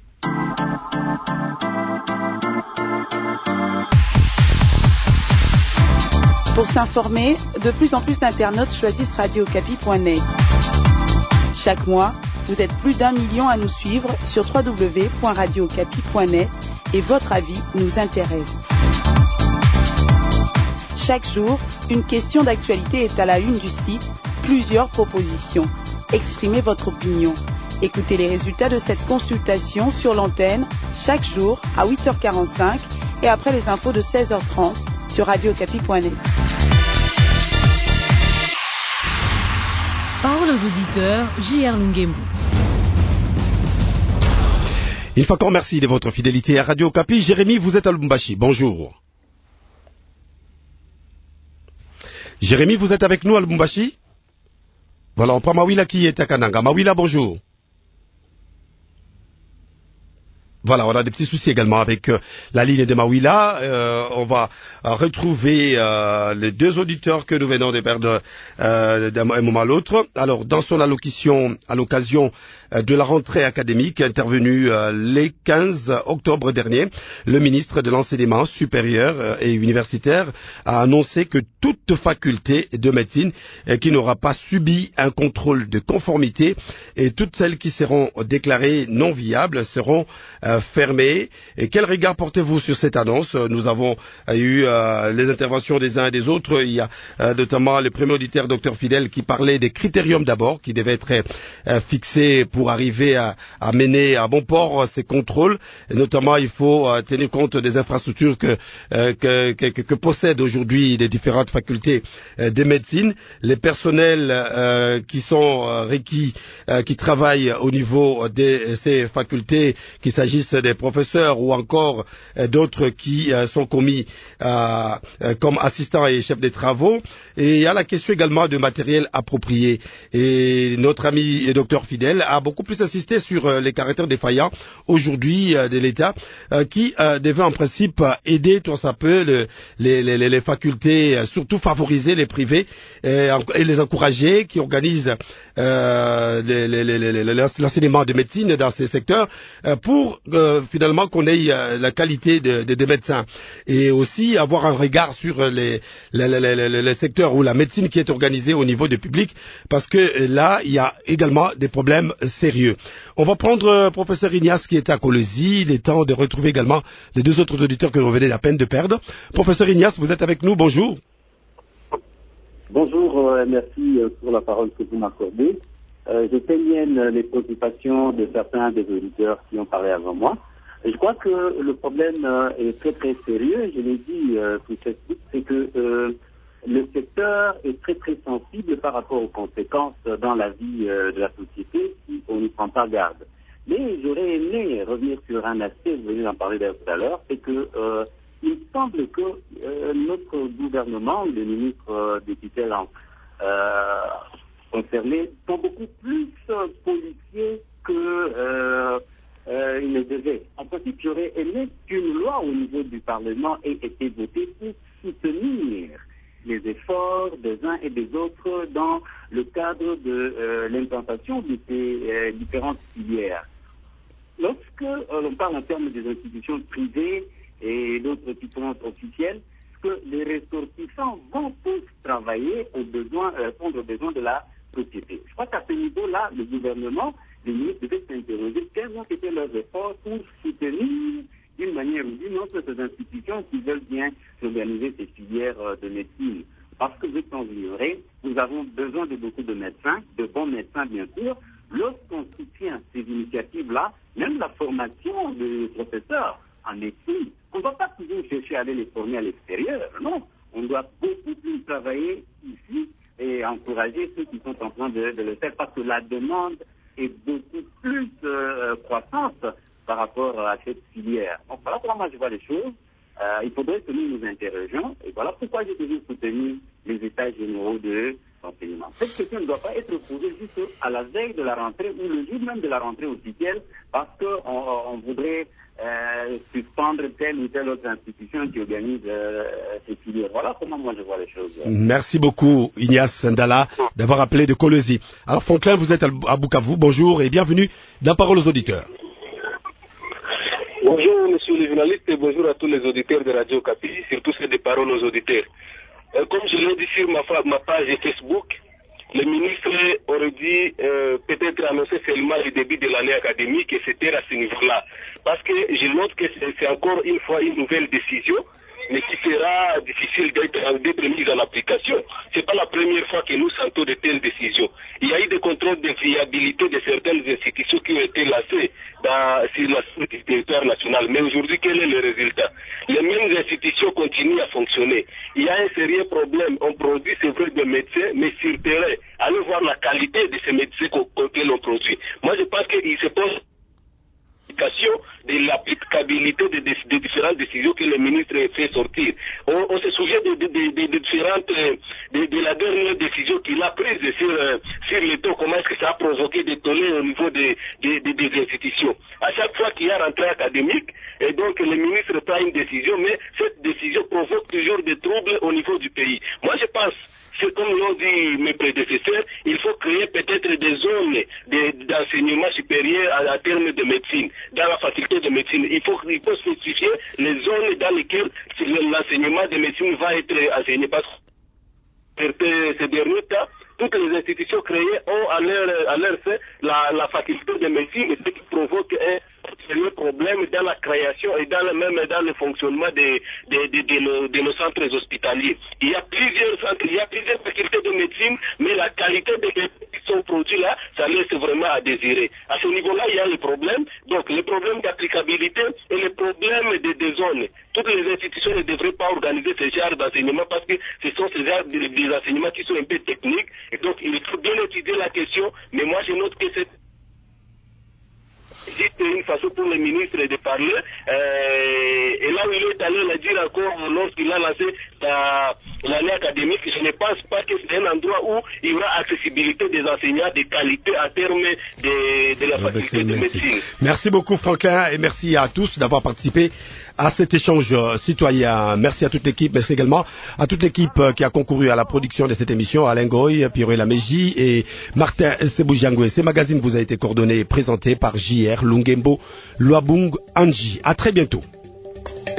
Pour s'informer, de plus en plus d'internautes choisissent radio okapi point net. Chaque mois, vous êtes plus d'un million à nous suivre sur w w w point radio okapi point net et votre avis nous intéresse. Chaque jour, une question d'actualité est à la une du site, plusieurs propositions. Exprimez votre opinion. Écoutez les résultats de cette consultation sur l'antenne chaque jour à huit heures quarante-cinq et après les infos de seize heures trente sur radio okapi point net. Parole aux auditeurs, J R Lungembu. Une fois encore, merci de votre fidélité à Radio Okapi. Jérémy, vous êtes à Lubumbashi. Bonjour. Jérémy, vous êtes avec nous à Lubumbashi? Voilà, on prend Mawila qui est à Kananga. Mawila, bonjour. Voilà, on a des petits soucis également avec euh, la ligne de Mawila. Euh, on va euh, retrouver euh, les deux auditeurs que nous venons de perdre euh, d'un moment à l'autre. Alors, dans son allocution à l'occasion euh, de la rentrée académique intervenue euh, le quinze octobre dernier, le ministre de l'enseignement supérieur euh, et universitaire a annoncé que toute faculté de médecine euh, qui n'aura pas subi un contrôle de conformité et toutes celles qui seront déclarées non viables seront euh, fermées. Et quel regard portez-vous sur cette annonce? Nous avons euh, eu euh, les interventions des uns et des autres. Il y a euh, notamment le premier auditeur, docteur Fidèle, qui parlait des critériums d'abord, qui devaient être euh, fixés pour arriver à, à mener à bon port ces contrôles. Et notamment, il faut euh, tenir compte des infrastructures que, euh, que, que, que possèdent aujourd'hui les différentes facultés euh, de médecine, les personnels euh, qui sont euh, requis, euh, qui travaillent au niveau de ces facultés, qu'il s'agisse des professeurs ou encore euh, d'autres qui euh, sont commis euh, euh, comme assistants et chefs des travaux. Et il y a la question également de matériel approprié. Et notre ami et docteur Fidèle a beaucoup plus insisté sur euh, les caractères défaillants aujourd'hui euh, de l'État, euh, qui euh, devait en principe aider tant ça peut le, les, les, les facultés, euh, surtout favoriser les privés et, et les encourager, qui organisent euh, les, les, les, les, l'enseignement de médecine dans ces secteurs euh, pour euh, finalement qu'on ait euh, la qualité de, de, de médecins, et aussi avoir un regard sur les, les, les, les, les secteurs où la médecine qui est organisée au niveau du public, parce que là il y a également des problèmes sérieux. On va prendre euh, professeur Ignace qui est à Colosie. Il est temps de retrouver également les deux autres auditeurs que l'on venait à peine de perdre. Professeur Ignace, vous êtes avec nous, bonjour. Bonjour, euh, merci euh, pour la parole que vous m'accordez. Euh, je fais mienne les préoccupations de certains des auditeurs qui ont parlé avant moi. Et je crois que le problème euh, est très très sérieux, je l'ai dit euh, tout cette suite, c'est que euh, le secteur est très très sensible par rapport aux conséquences dans la vie euh, de la société si on n'y prend pas garde. Mais j'aurais aimé revenir sur un aspect, vous venez d'en parler tout à l'heure, c'est que euh, il semble que euh, notre gouvernement, le ministre euh, des tutelles euh, concernés, sont beaucoup plus euh, policiers que euh, euh, ils ne devaient. En principe, j'aurais aimé qu'une loi au niveau du Parlement ait été votée pour soutenir les efforts des uns et des autres dans le cadre de euh, l'implantation de ces euh, différentes filières. Lorsque euh, l'on parle en termes des institutions privées et d'autres qui sont officielles, que les ressortissants vont tous travailler aux besoins, euh, répondre aux besoins de la société. Je crois qu'à ce niveau-là, le gouvernement, les ministres devaient s'interroger quels ont été leurs efforts pour soutenir d'une manière ou d'une autre ces institutions qui veulent bien organiser ces filières euh, de médecine. Parce que vous en ignorez, nous avons besoin de beaucoup de médecins, de bons médecins bien sûr. Lorsqu'on soutient ces initiatives-là, même la formation des professeurs en médecine, on ne va pas toujours chercher à aller les former à l'extérieur, non. On doit beaucoup plus travailler ici et encourager ceux qui sont en train de, de le faire, parce que la demande est beaucoup plus euh, croissante par rapport à cette filière. Donc voilà comment moi je vois les choses. Euh, il faudrait que nous nous interrogions, et voilà pourquoi j'ai toujours soutenu les états généraux de l'enseignement. Cette question ne doit pas être posée juste à la veille de la rentrée ou le jour même de la rentrée officielle, parce qu'on on voudrait euh, suspendre telle ou telle autre institution qui organise euh, ces filières. Voilà comment moi je vois les choses. Merci beaucoup Ignace Ndala d'avoir appelé de Colosie. Alors Franklin, vous êtes à Bukavu, bonjour et bienvenue dans Parole aux auditeurs. Bonjour monsieur le journaliste et bonjour à tous les auditeurs de Radio Okapi, surtout ceux des Paroles aux auditeurs. Euh, comme je l'ai dit sur ma, ma page Facebook, le ministre aurait dû euh, peut-être annoncer seulement le début de l'année académique, et c'était à ce niveau-là. Parce que je note que c'est encore une fois une nouvelle décision, mais qui sera difficile d'être mise en application. Ce n'est pas la première fois que nous sentons de telles décisions. Il y a eu des contrôles de viabilité de certaines institutions qui ont été lancées dans, sur le territoire national. Mais aujourd'hui, quel est le résultat? Les mêmes institutions continuent à fonctionner. Il y a un sérieux problème. On produit, c'est vrai, des médecins, mais sur le terrain, allez voir la qualité de ces médecins que l'on produit. Moi, je pense qu'il se pose de l'applicabilité des de, de différentes décisions que le ministre a fait sortir. On, on se souvient de, de, de, de, de différentes de, de la dernière décision qu'il a prise sur, sur le taux, comment est-ce que ça a provoqué des tollés au niveau des, des, des, des institutions. À chaque fois qu'il y a rentrée académique, et donc le ministre prend une décision, mais cette décision provoque toujours des troubles au niveau du pays. Moi je pense, c'est comme l'ont dit mes prédécesseurs, il faut créer peut-être des zones d'enseignement supérieur à, à terme de médecine, dans la faculté de médecine. Il faut, il faut spécifier les zones dans lesquelles l'enseignement de médecine va être enseigné. Parce que ces derniers temps, toutes les institutions créées ont à leur, à leur sein la, la faculté de médecine, ce qui provoque un sérieux problème dans la création et dans le, même dans le fonctionnement de, de, de, de, nos, de nos centres hospitaliers. Il y a plusieurs centres, il y a plusieurs facultés de médecine, mais la qualité des qui sont produits là, ça laisse vraiment à désirer. À ce niveau-là, il y a le problème, donc le problème d'applicabilité et le problème des, des zones. Toutes les institutions ne devraient pas organiser ce genre d'enseignement parce que ce sont ces genres de, des enseignements qui sont un peu techniques. Et donc, il faut bien étudier la question, mais moi, je note que c'est c'est une façon pour le ministre de parler. Euh, et là où il est allé le dire encore lorsqu'il a lancé l'année académique, je ne pense pas que c'est un endroit où il y aura accessibilité des enseignants de qualité en termes de, de la faculté de médecine. Merci beaucoup Franklin et merci à tous d'avoir participé à cet échange citoyen. Merci à toute l'équipe, merci également à toute l'équipe qui a concouru à la production de cette émission, Alain Goy, Pierre Lameji et Martin Seboujangue. Ce magazine vous a été coordonné et présenté par J R Lungembo Luabung Anji. À très bientôt.